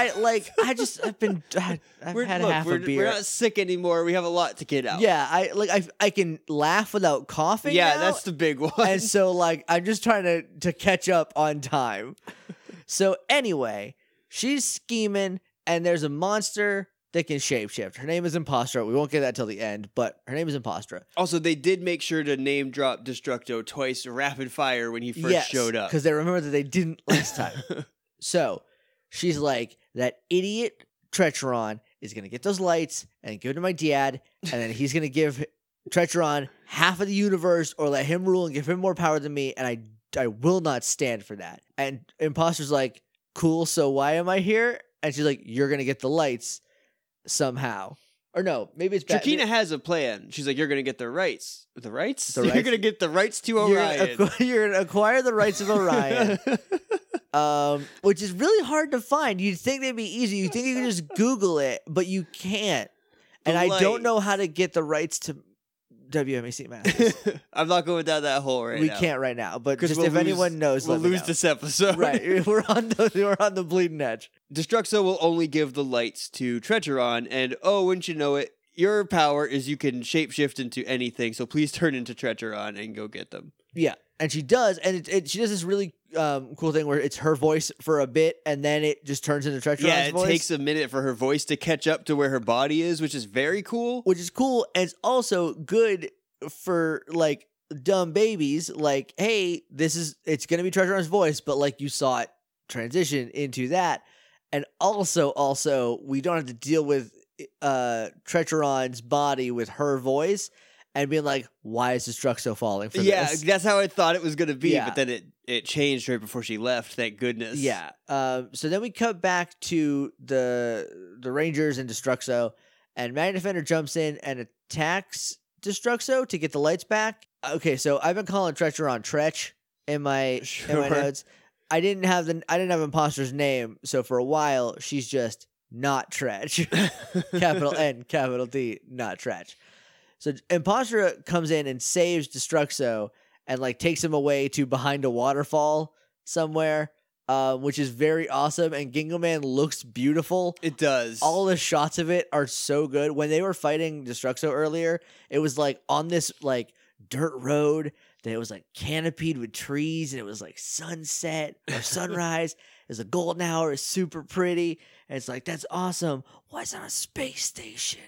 I've had half a beer. We're not sick anymore. We have a lot to get out. Yeah, I can laugh without coughing. Yeah, now, that's the big one. and so I'm just trying to catch up on time. So anyway, she's scheming, and there's a monster that can shapeshift. Her name is Impostra. We won't get that till the end, but her name is Impostra. Also, they did make sure to name drop Destructo twice rapid fire when he first showed up. because they remember that they didn't last time. So she's like, that idiot Trecheron is gonna get those lights and give it to my dad, and then he's gonna give Trecheron half of the universe or let him rule and give him more power than me, and I will not stand for that. And Imposter's like, cool, so why am I here? And she's like, you're going to get the lights somehow. Or no, maybe it's Trakina has a plan. She's like, you're going to get the rights. The rights? The You're rights? going to get the rights to Orion. You're going to acquire the rights of Orion. Which is really hard to find. You'd think they'd be easy. You'd think you could just Google it, but you can't. And I don't know how to get the rights to WMAC Masters. I'm not going down that hole right now. We can't right now, but just we'll if anyone knows, we'll let me lose know. this episode. Right, we're on the bleeding edge. Destruxo will only give the lights to Trecheron, and wouldn't you know it, your power is you can shapeshift into anything, so please turn into Trecheron and go get them. Yeah, and she does, and she does this really cool thing where it's her voice for a bit, and then it just turns into Trecheron's voice. It takes a minute for her voice to catch up to where her body is, which is very cool. Which is cool, and it's also good for, like, dumb babies. Like, hey, it's going to be Trecheron's voice, but, like, you saw it transition into that. And also, we don't have to deal with Trecheron's body with her voice and being like, why is Destruxo falling for this? Yeah, that's how I thought it was going to be, Yeah. but then it changed right before she left, thank goodness. Yeah. So then we cut back to the Rangers and Destruxo, and Magna Defender jumps in and attacks Destruxo to get the lights back. Okay, so I've been calling Trecheron Tretch in my notes. I didn't have Imposter's name, so for a while she's just not Tretch. Capital N, capital T, not Tretch. So Impostor comes in and saves Destruxo and, like, takes him away to behind a waterfall somewhere, which is very awesome. And Gingo Man looks beautiful. It does. All the shots of it are so good. When they were fighting Destruxo earlier, it was like on this, like, dirt road that it was, like, canopied with trees, and it was like sunset or sunrise. There's a golden hour. It's super pretty. And it's like, that's awesome. Why is it on a space station?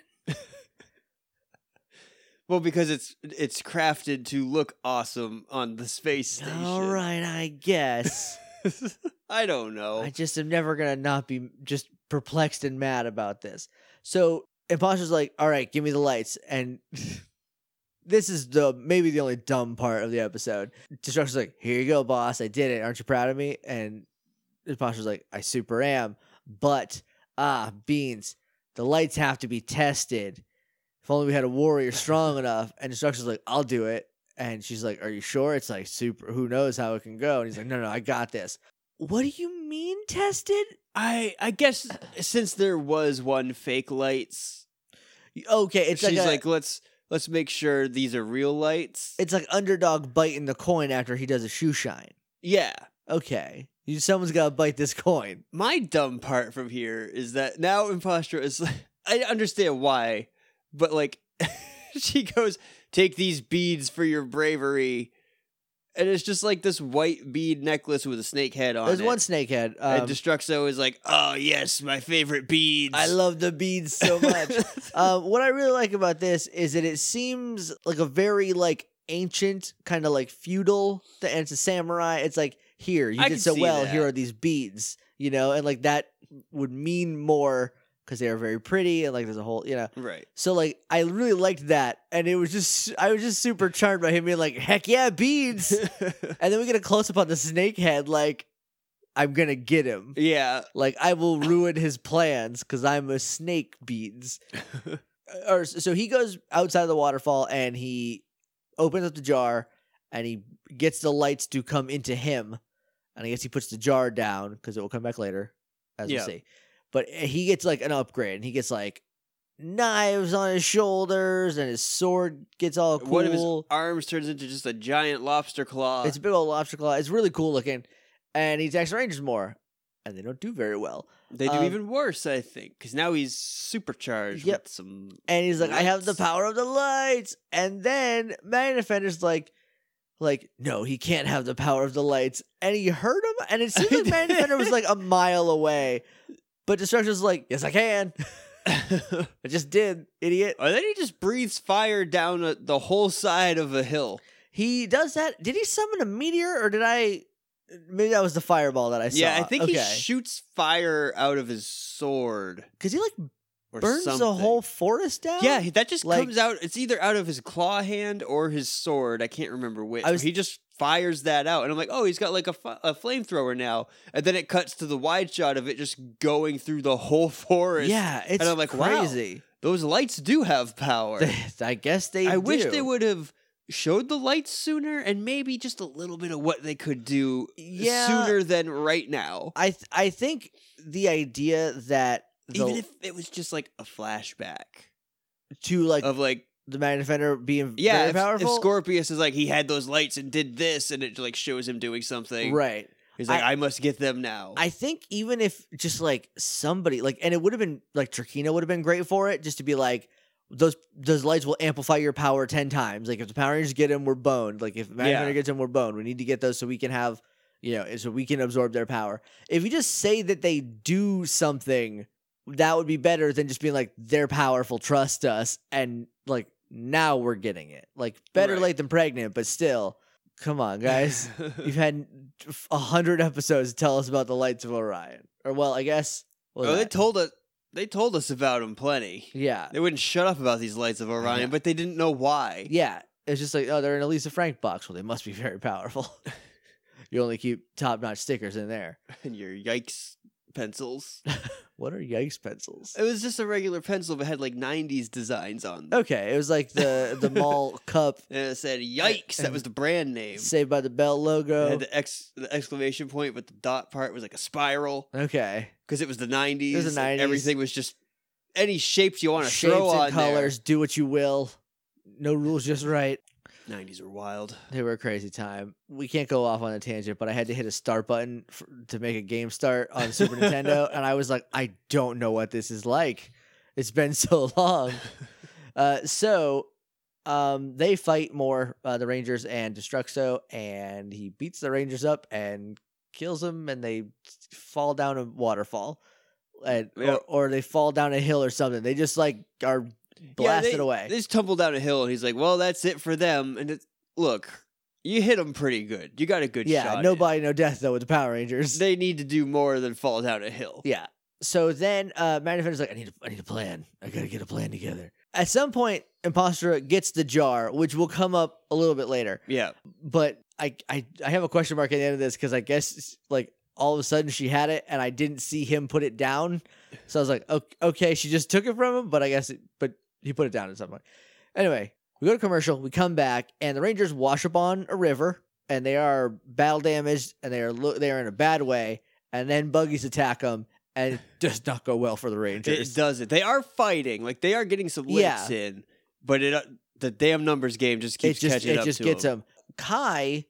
Well, because it's crafted to look awesome on the space station. All right, I guess. I don't know. I just am never going to not be just perplexed and mad about this. So Imposter's like, all right, give me the lights. And this is maybe the only dumb part of the episode. Destruction's like, here you go, boss. I did it. Aren't you proud of me? And Imposter's like, I super am. But, Beans, the lights have to be tested. If only we had a warrior strong enough. And Destruction's like, I'll do it. And she's like, are you sure? It's like super, who knows how it can go? And he's like, no, I got this. What do you mean tested? I guess since there was one fake lights. Okay, it's she's like let's make sure these are real lights. It's like Underdog biting the coin after he does a shoe shine. Yeah. Okay. Someone's got to bite this coin. My dumb part from here is that now Impostor is like, I understand why, but, like, she goes, take these beads for your bravery. And it's just like this white bead necklace with a snake head on it. There's one snake head. And Destruxo is like, oh, yes, my favorite beads. I love the beads so much. What I really like about this is that it seems like a very, like, ancient, kind of like feudal, and it's a samurai. It's like, here, you did so well, here are these beads, you know? And, like, that would mean more because they are very pretty and, like, there's a whole, you know. Right. So, like, I really liked that. And I was just super charmed by him being like, heck yeah, beads. And then we get a close-up on the snake head, like, I'm going to get him. Yeah. Like, I will ruin his plans because I'm a snake beads. So he goes outside the waterfall and he opens up the jar and he gets the lights to come into him. And I guess he puts the jar down because it will come back later, as we'll see. But he gets, like, an upgrade, and he gets, like, knives on his shoulders, and his sword gets all cool. One of his arms turns into just a giant lobster claw. It's a big old lobster claw. It's really cool looking. And he attacks the Rangers more, and they don't do very well. They do even worse, I think, because now he's supercharged with some And he's like, lights. I have the power of the lights. And then Magna Defender's like, no, he can't have the power of the lights. And he hurt him, and it seems like Magna Defender was, like, a mile away. But Destruction's like, yes, I can. I just did, idiot. Or then he just breathes fire down the whole side of a hill. He does that. Did he summon a meteor, or did I? Maybe that was the fireball that I saw. Yeah, I think he shoots fire out of his sword. Because he, like, or burns something. the whole forest down. Yeah, that just Like- comes out. It's either out of his claw hand or his sword. I can't remember which. I was- He just fires that out, and I'm like, oh, he's got like a flamethrower now. And then it cuts to the wide shot of it just going through the whole forest. Yeah, it's and I'm like, wow, crazy. those lights do have power. I guess they. I wish do. they would have showed the lights sooner, and maybe just a little bit of what they could do sooner than right now. I think the idea that Even if it was just like a flashback to like of like, the Mind Defender being yeah, very if powerful, Scorpius is like, he had those lights and did this, and it like shows him doing something. right? He's like, I must get them now. I think even if just like somebody like, and it would have been like Trakina would have been great for it, just to be like, those lights will amplify your power 10 times. Like if the Power Rangers get him, we're boned. Like if Mind Defender gets him, we're boned. We need to get those so we can have, so we can absorb their power. If you just say that they do something, that would be better than just being like, they're powerful, trust us, and like now we're getting it. Like better Right. late than pregnant, but still, come on, guys. You've had 100 episodes to tell us about the Lights of Orion. Or well, I guess. What was Oh, that? they told us about them plenty. Yeah. They wouldn't shut up about these lights of Orion, Yeah. but they didn't know why. Yeah. It's just like, oh, they're in a Lisa Frank box. Well, they must be very powerful. You only keep top-notch stickers in there. And your yikes pencils. What are Yikes pencils? It was just a regular pencil, but had like 90s designs on them. Okay, it was like the mall cup, And it said yikes. That was the brand name. Saved by the Bell It logo. had the exclamation point, but the dot part was like a spiral Okay. because it was the 90s. It was the and 90s. Everything was just any shapes you want to Shapes throw on and colors, do what you will. No rules, just right. there. 90s were wild. They were a crazy time. We can't go off on a tangent, but I had to hit a start button to make a game start on Super Nintendo, and I was like, I don't know what this is like. It's been so long. So they fight more, the Rangers and Destruxo, and he beats the Rangers up and kills them, and they fall down a waterfall. And, Yeah. or they fall down a hill or something. They just like are blasted they, away. They just tumble down a hill, and he's like, well, that's it for them. And look, you hit them pretty good. You got a good shot. Yeah, in. no body, no death though with the Power Rangers. They need to do more than fall down a hill. Yeah. So then Mind Defender's like, I need a plan. I gotta get a plan together. At some point, Impostora gets the jar, which will come up a little bit later. Yeah. But I have a question mark at the end of this because I guess like all of a sudden she had it and I didn't see him put it down. So I was like, okay, she just took it from him, but I guess but he put it down at some point. Anyway, we go to commercial, we come back, and the Rangers wash up on a river, and they are battle damaged, and they are in a bad way, and then buggies attack them, and it does not go well for the Rangers. It doesn't. They are fighting. Like, they are getting some licks in, but the damn numbers game just keeps catching up to It just gets them. him. Kai,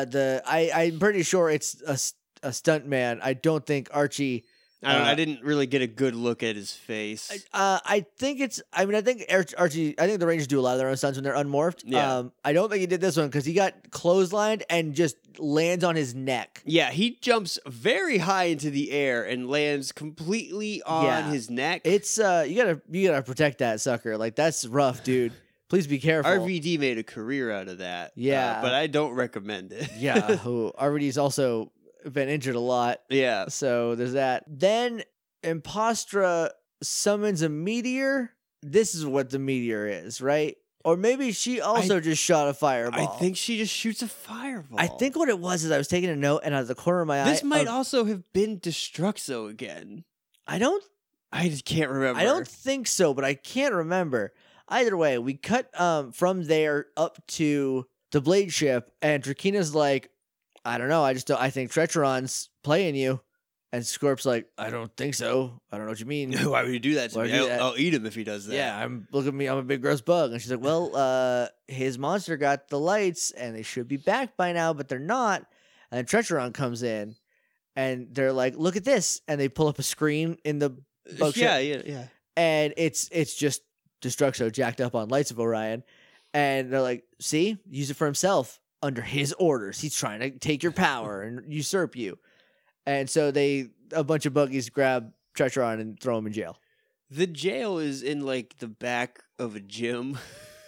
I'm pretty sure it's a stunt man. I don't think Archie. I didn't really get a good look at his face. I think it's. I mean, I think Archie. I think the Rangers do a lot of their own stunts when they're unmorphed. Yeah. I don't think he did this one because he got clotheslined and just lands on his neck. Yeah, he jumps very high into the air and lands completely on his neck. It's you gotta protect that sucker. Like that's rough, dude. Please be careful. RVD made a career out of that. Yeah. But I don't recommend it. Yeah, who RVD's also been injured a lot. Yeah. So there's that. Then Impostra summons a meteor. This is what the meteor is, right? Or maybe she also just shot a fireball. I think she just shoots a fireball. I think what it was is I was taking a note and out of the corner of my eye. This might also have been Destruxo again. I just can't remember. I don't think so, but I can't remember. Either way, we cut from there up to the Blade ship, and Drakina's like, I don't know. I think Tretron's playing you. And Scorp's like, I don't think so. I don't know what you mean. Why would you do that to Why me? would you do that? I'll eat him if he does that. Yeah, look at me. I'm a big gross bug. And she's like, well, his monster got the lights, and they should be back by now, but they're not. And Tretron comes in, and they're like, look at this. And they pull up a screen in the bug ship. Yeah. And it's just Destruxo jacked up on Lights of Orion. And they're like, see, use it for himself under his orders. He's trying to take your power and usurp you. And so a bunch of buggies grab Tretron and throw him in jail. The jail is in like the back of a gym.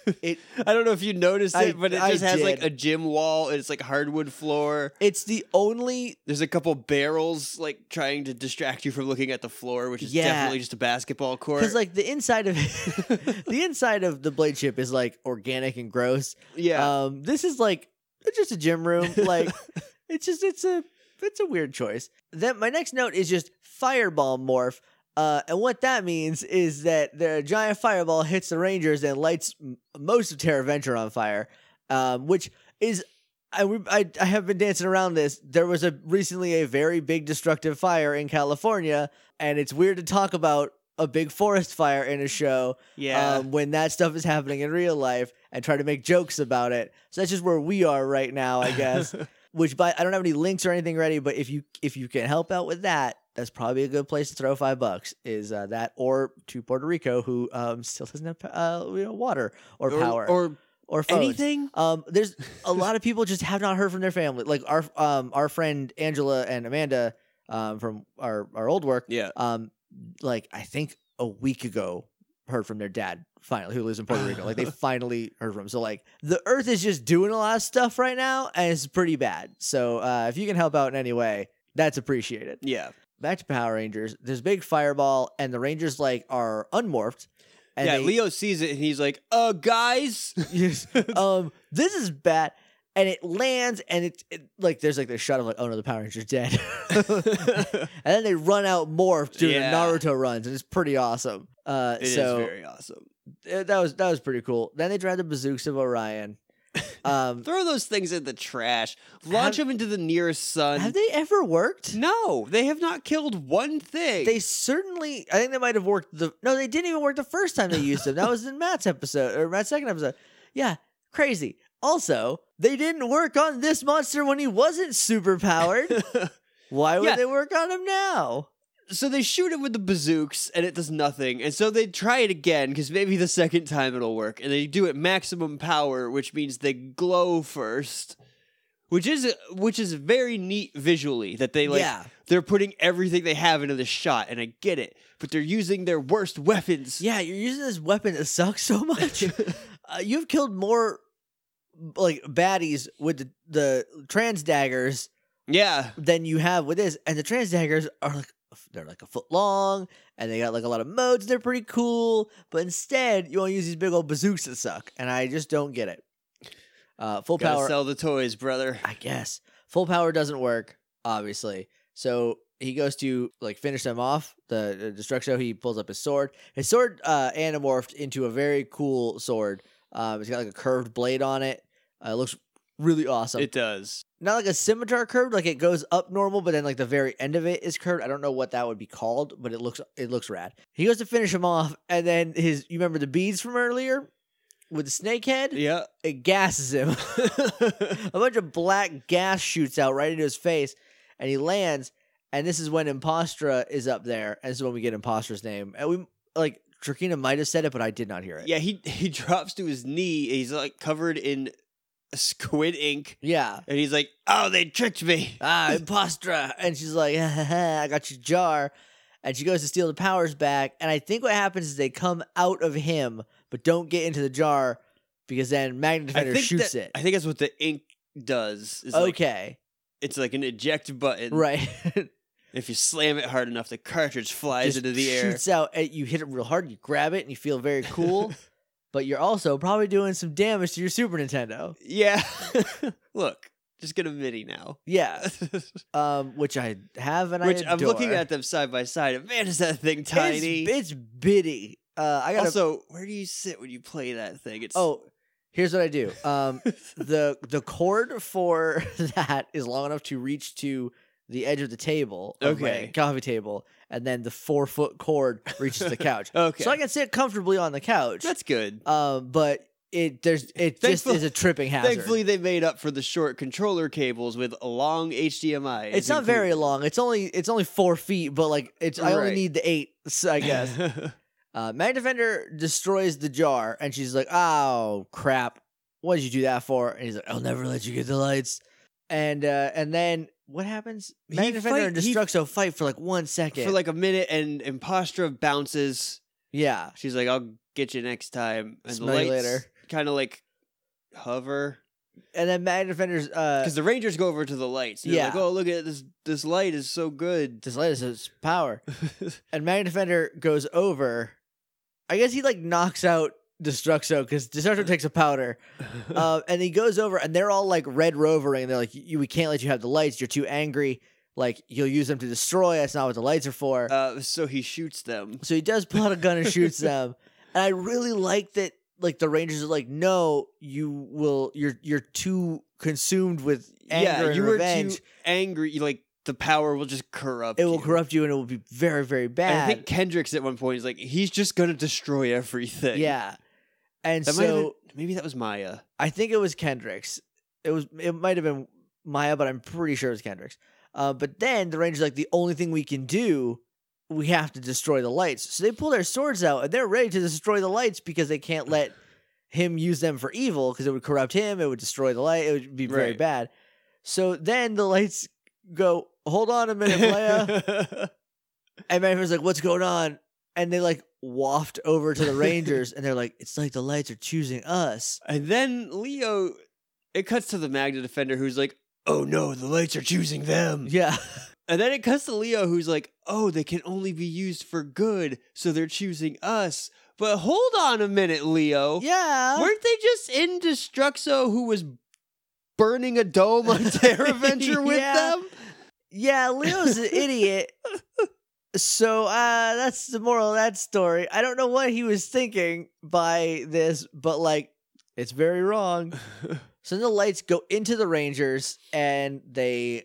I don't know if you noticed it, but it I just has like did. a gym wall. And it's like hardwood floor. It's the only There's a couple barrels like trying to distract you from looking at the floor, which is Yeah. definitely just a basketball court. because like the inside of the inside of the blade ship is like organic and gross. yeah. This is like it's just a gym room. Like it's a weird choice. Then my next note is just fireball morph. And what that means is that the giant fireball hits the Rangers and lights most of Terra Venture on fire, which is I have been dancing around this. There was recently a very big destructive fire in California, and it's weird to talk about a big forest fire in a show yeah. when that stuff is happening in real life and try to make jokes about it. So that's just where we are right now, I guess. I don't have any links or anything ready, but if you can help out with that, that's probably a good place to throw $5. Is that or to Puerto Rico, who still doesn't have water or power or phones. anything. There's a lot of people just have not heard from their family. Like our friend Angela and Amanda from our old work. Yeah. Like I think a week ago heard from their dad finally, who lives in Puerto Rico. Like they finally heard from him. So like the earth is just doing a lot of stuff right now, and it's pretty bad. So if you can help out in any way, that's appreciated. Yeah. Back to Power Rangers. There's big fireball, and the Rangers like are unmorphed. And Yeah. they- Leo sees it and he's like, guys. Yes. This is bad. And it lands, and it like there's like this shot of like, oh no, the Power Ranger's dead. And then they run out morphed doing Yeah. Naruto runs, and it's pretty awesome. It is So very awesome. that was pretty cool. Then they drive the bazooks of Orion. Throw those things in the trash. Launch them into the nearest sun. Have they ever worked? No, they have not killed one thing. They certainly. I think they might have worked. No, they didn't even work the first time they used them. That was in Matt's episode or Matt's second episode. Yeah, crazy. Also, they didn't work on this monster when he wasn't super powered. Why would Yeah. they work on him now? So they shoot it with the bazooks and it does nothing. And so they try it again because maybe the second time it'll work. And they do it maximum power, which means they glow first. Which is very neat visually that they they're putting everything they have into the shot, and I get it. But they're using their worst weapons. Yeah, you're using this weapon that sucks so much. You've killed more like baddies with the trans daggers Yeah. than you have with this, and the trans daggers are like they're like a foot long, and they got like a lot of modes. They're pretty cool, but instead you want to use these big old bazooks that suck, and I just don't get it. Full Gotta power, sell the toys, brother. I guess. Full power doesn't work, obviously. So he goes to like finish them off. The Destructo, he pulls up his sword. His sword anamorphed into a very cool sword. It's got like a curved blade on it. It looks really awesome. It does. Not like a scimitar curved, like it goes up normal, but then like the very end of it is curved. I don't know what that would be called, but it looks rad. He goes to finish him off, and then you remember the beads from earlier with the snake head? Yeah. It gasses him. A bunch of black gas shoots out right into his face, and he lands. And this is when Impostra is up there, and this is when we get Impostra's name. And we like Trakina might have said it, but I did not hear it. Yeah, he drops to his knee. He's like covered in squid ink. Yeah. And he's like, "Oh, they tricked me." Impostra. And she's like, I got your jar. And she goes to steal the powers back. And I think what happens is they come out of him, but don't get into the jar because then Magnet Defender shoots it. I think that's what the ink does. Is Okay. It's like an eject button. Right. If you slam it hard enough, the cartridge flies Just into the air. shoots out. And you hit it real hard. You grab it and you feel very cool. But you're also probably doing some damage to your Super Nintendo. Yeah. Look, just get a MIDI now. Yeah. Which I have and Which I I'm looking adore. at them side by side. And man, is that thing tiny. It's bitty. I got Also, where do you sit when you play that thing? It's here's what I do. The cord for that is long enough to reach to the edge of the table, of my Okay. coffee table, and then the 4-foot cord reaches the couch. Okay. So I can sit comfortably on the couch. That's good. But it just Thankfully- is a tripping hazard. Thankfully, they made up for the short controller cables with a long HDMI. It's not very long. It's only 4 feet, but like I only Right. need the 8, so I guess. Mag Defender destroys the jar, and she's like, "Oh crap! What did you do that for?" And he's like, "I'll never let you get the lights." And then what happens? Mag Defender and Destructo fight for like 1 second. For like a minute, and Impostra bounces. yeah, She's like, "I'll get you next time." And Smell you later. kind of like hover. And then Magnet Defender's Because the Rangers go over to the lights. And they're like, Yeah. oh, look at this. This light is so good. this light is his power. And Magnet Defender goes over. I guess he like knocks out Destruxo because Destruxo takes a powder. And he goes over and they're all like Red Rovering. They're like, we can't let you have the lights. You're too angry. Like, you'll use them to destroy. That's not what the lights are for. So he shoots them. So he does pull out a gun and shoots them. And I really like that. Like the Rangers are like, no, you're too consumed with anger and you revenge. were too angry. Like the power will just corrupt. It will corrupt you and it will be very, very bad. And I think Kendricks at one point is like, he's just gonna destroy everything. Yeah. And That so maybe that was Maya. I think it was Kendricks. It might have been Maya, but I'm pretty sure it was Kendricks. But then the Rangers are like, the only thing we can do, we have to destroy the lights. So they pull their swords out and they're ready to destroy the lights because they can't let him use them for evil because it would corrupt him. It would destroy the light. It would be very Right. bad. So then the lights go, hold on a minute, Playa. And Manfred's like, what's going on? And they like waft over to the Rangers and they're like, it's like the lights are choosing us. And then Leo, it cuts to the Magna Defender who's like, oh no, the lights are choosing them. Yeah. And then it cuts to Leo who's like, oh, they can only be used for good, so they're choosing us. But hold on a minute, Leo. Yeah. Weren't they just in Destruxo who was burning a dome on Terra Venture with Yeah. them? Yeah, Leo's an idiot. So that's the moral of that story. I don't know what he was thinking by this, but like, it's very wrong. So then the lights go into the Rangers and they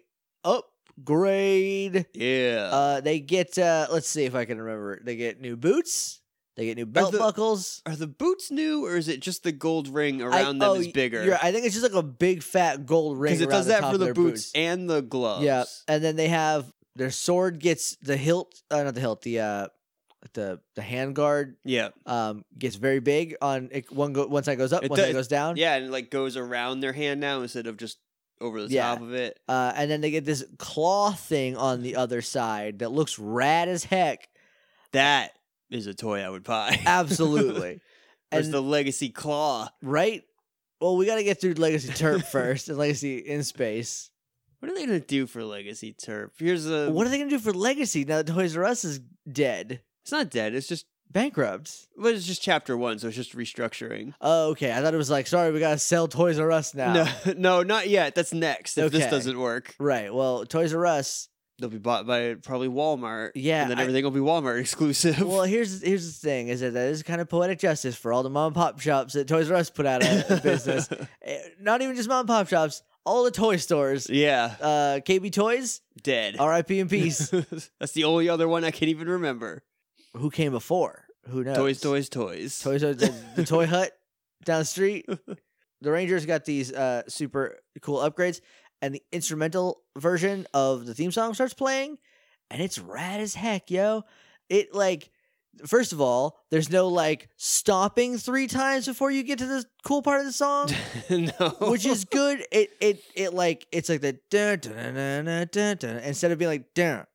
upgrade. Yeah. They get let's see if I can remember. They get new boots. They get new belt buckles. Are the boots new, or is it just the gold ring around them is bigger? I think it's just like a big fat gold ring. Because it around does the that top for of the their boots and the gloves. Yeah, and then they have their sword gets the hilt, not the hilt, the handguard. Yeah. Gets very big on it. One side goes up, one side goes down. Yeah, and it like goes around their hand now instead of just over the top of it. And then they get this claw thing on the other side that looks rad as heck. That is a toy I would buy. Absolutely. There's And the Legacy Claw. right. Well, we got to get through Legacy Terp first, and Legacy in Space. What are they gonna do for Legacy Terp? Here's a. What are they gonna do for Legacy now that Toys R Us is dead, It's not dead. It's just. bankrupt? Well, it's just chapter 1, so it's just restructuring. Oh, okay. I thought it was like, sorry, we gotta sell Toys R Us now. No, no, not yet. That's next. If this Okay. doesn't work, Right. Well, Toys R Us. they'll be bought by probably Walmart. Yeah, and then everything will be Walmart exclusive. Well, here's the thing: is that is kind of poetic justice for all the mom and pop shops that Toys R Us put out of business. Not even just mom and pop shops, all the toy stores. Yeah, KB Toys, dead. R.I.P. in peace. That's the only other one I can even remember. Who came before? Who knows? Toys. Toys. The Toy Hut down the street. The Rangers got these super cool upgrades, and the instrumental version of the theme song starts playing, and it's rad as heck, yo. It like, first of all, there's no like stopping 3 times before you get to the cool part of the song, No, which is good. It like it's like the dun dun dun dun dun dun instead of being like dun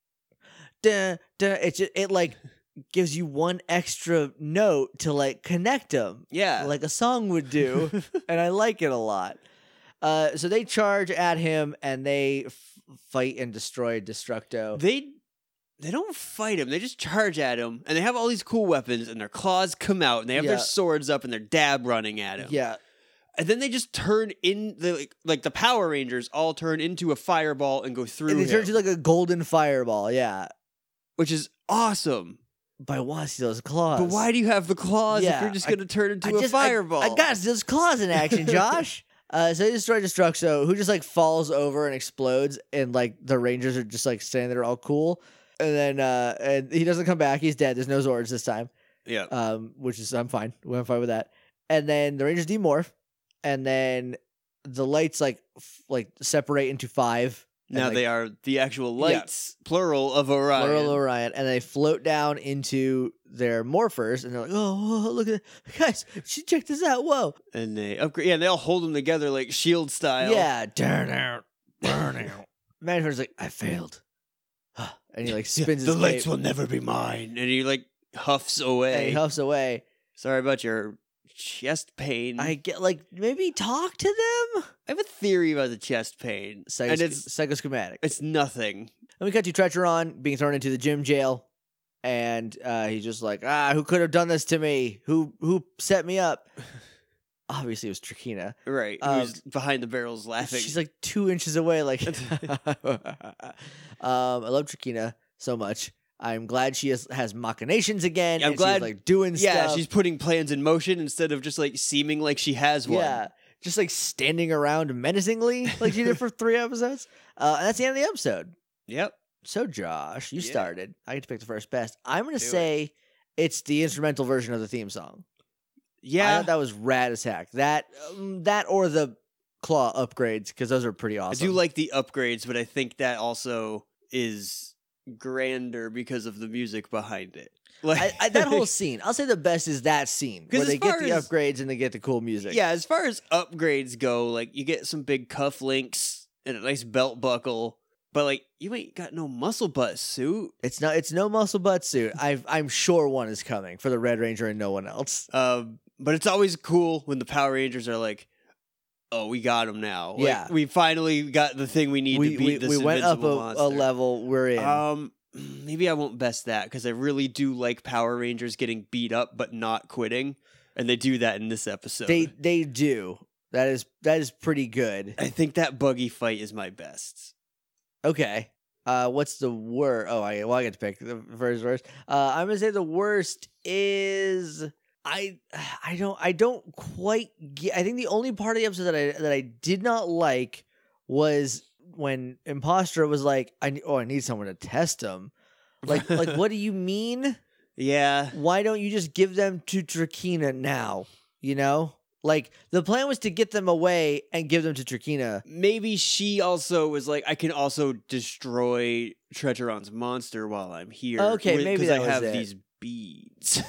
dun dun. It like gives you one extra note to like connect them, yeah, like a song would do, and I like it a lot. So they charge at him and they fight and destroy Destructo. They don't fight him. They just charge at him, and they have all these cool weapons, and their claws come out, and they have their Yeah. swords up, and they're dab running at him. Yeah, And then they just turn in like the Power Rangers all turn into a fireball and go through and they turn him, into like a golden fireball. Yeah, which is awesome. but I want to see those claws. But why do you have the claws if Yeah, you're just going to turn into a fireball? I got those claws in action, Josh. So they destroy Destruxo, who just like falls over and explodes, and like the Rangers are just like standing there all cool. And then and he doesn't come back. He's dead. There's no Zords this time. Yeah. Which is I'm fine. I'm fine with that. And then the Rangers demorph, and then the lights like separate into 5. Now like, they are the actual lights, plural of Orion. Plural Orion, and they float down into their morphers, and they're like, "Oh, look at guys! Check this out! Whoa!" And they upgrade. Yeah, and they all hold them together like shield style. Yeah, burn out. Manfred's like, "I failed," and he like spins the his lights cape, will never be mine. And he like huffs and away. he huffs away. Sorry about your chest pain. I get like maybe talk to them. I have a theory about the chest pain, and it's psychoschematic. It's nothing. And we cut to Tretcheron being thrown into the gym jail, and he's just like, who could have done this to me? Who set me up? Obviously, it was Trakina. Right. Who's behind the barrels laughing. She's like 2 inches away. Like, I love Trakina so much. I'm glad she has machinations again. I'm glad she's like doing stuff. Yeah, she's putting plans in motion instead of just like seeming like she has one. Yeah, just like standing around menacingly like she did for 3 episodes. And that's the end of the episode. Yep. So Josh, you started. I get to pick the first best. I'm going to say it's the instrumental version of the theme song. Yeah. I thought that was rad as heck. That or the claw upgrades, because those are pretty awesome. I do like the upgrades, but I think that also is grander because of the music behind it. Like that whole scene. I'll say the best is that scene where they get the upgrades and they get the cool music. Yeah, as far as upgrades go, like you get some big cuff links and a nice belt buckle, but like you ain't got no muscle butt suit. It's no muscle butt suit. I'm sure one is coming for the Red Ranger and no one else. But it's always cool when the Power Rangers are like, "Oh, we got him now. Yeah, like, we finally got the thing we need to beat this invincible went up monster." a level. We're in. Maybe I won't best that because I really do like Power Rangers getting beat up but not quitting, and they do that in this episode. They do. That is pretty good. I think that buggy fight is my best. Okay. What's the worst? Oh, I get to pick the first worst. I'm gonna say the worst is I don't quite get. I think the only part of the episode that I did not like was when Impostor was like, I need someone to test him. Like what do you mean? Yeah. Why don't you just give them to Trakina now? You know? Like, the plan was to get them away and give them to Trakina. Maybe she also was like, I can also destroy Tretcheron's monster while I'm here. Okay, maybe that was I have it. these beads.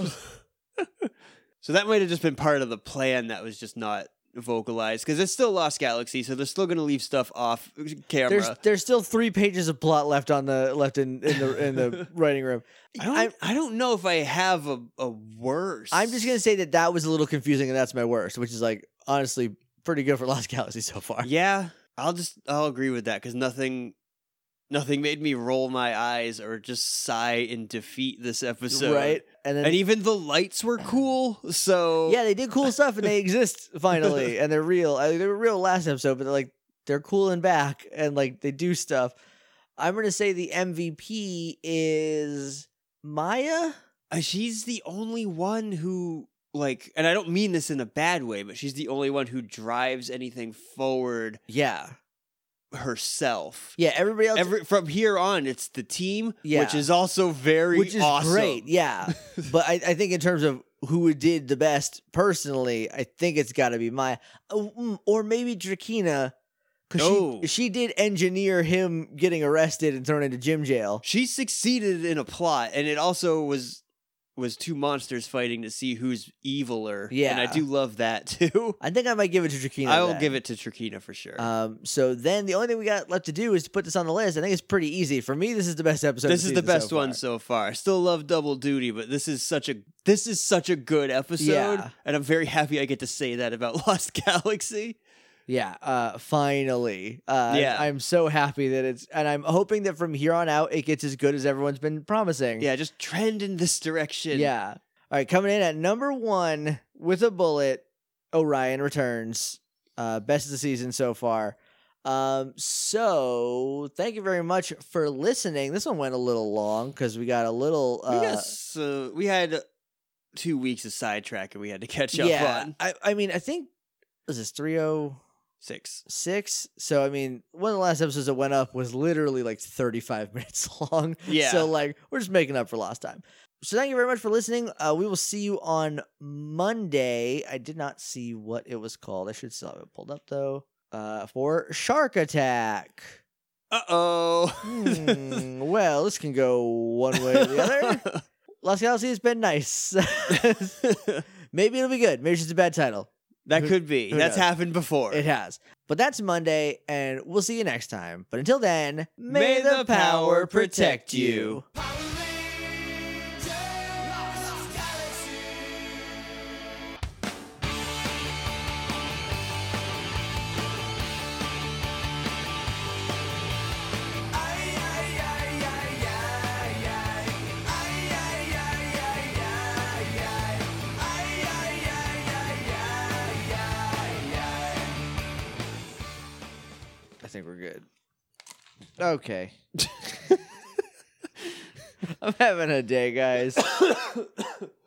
So that might have just been part of the plan that was just not vocalized, because it's still Lost Galaxy, so they're still going to leave stuff off camera. There's still 3 pages of plot left in the writing room. I don't know if I have a worse. I'm just gonna say that was a little confusing, and that's my worst, which is like honestly pretty good for Lost Galaxy so far. Yeah, I'll agree with that, because nothing made me roll my eyes or just sigh in defeat this episode. Right. And even the lights were cool. So yeah, they did cool stuff and they exist finally, and they're real. They were real last episode, but they're cool and back, and like they do stuff. I'm gonna say the MVP is Maya. She's the only one who and I don't mean this in a bad way, but she's the only one who drives anything forward. Yeah. Herself. Yeah, everybody else. From here on, it's the team, yeah. which is also which is awesome. Great. Yeah, but I think in terms of who did the best personally, I think it's got to be Maya, or maybe Trakina, because she did engineer him getting arrested and thrown into gym jail. She succeeded in a plot, and it also was 2 monsters fighting to see who's eviler. Yeah. And I do love that too. I think I might give it to Trakina. I will give it to Trakina for sure. So then the only thing we got left to do is to put this on the list. I think it's pretty easy. For me, this is the best episode. This is the best one so far. I still love Double Duty, but this is such a good episode. Yeah. And I'm very happy I get to say that about Lost Galaxy. Yeah, finally. Yeah. I'm so happy that and I'm hoping that from here on out, it gets as good as everyone's been promising. Yeah, just trend in this direction. Yeah. All right, coming in at number 1 with a bullet, Orion Returns. Best of the season so far. So thank you very much for listening. This one went a little long because we got a little... we had 2 weeks of sidetrack and we had to catch up on. I mean, I think... Was this 306? So, I mean, one of the last episodes that went up was literally like 35 minutes long. Yeah. So, we're just making up for lost time. So, thank you very much for listening. We will see you on Monday. I did not see what it was called. I should still have it pulled up, though. For Shark Attack. Uh-oh. Well, this can go one way or the other. Lost Galaxy has been nice. Maybe it'll be good. Maybe it's just a bad title. That could be. That's happened before. It has. But that's Monday, and we'll see you next time. But until then, may the power protect you. think we're good. Okay. I'm having a day, guys.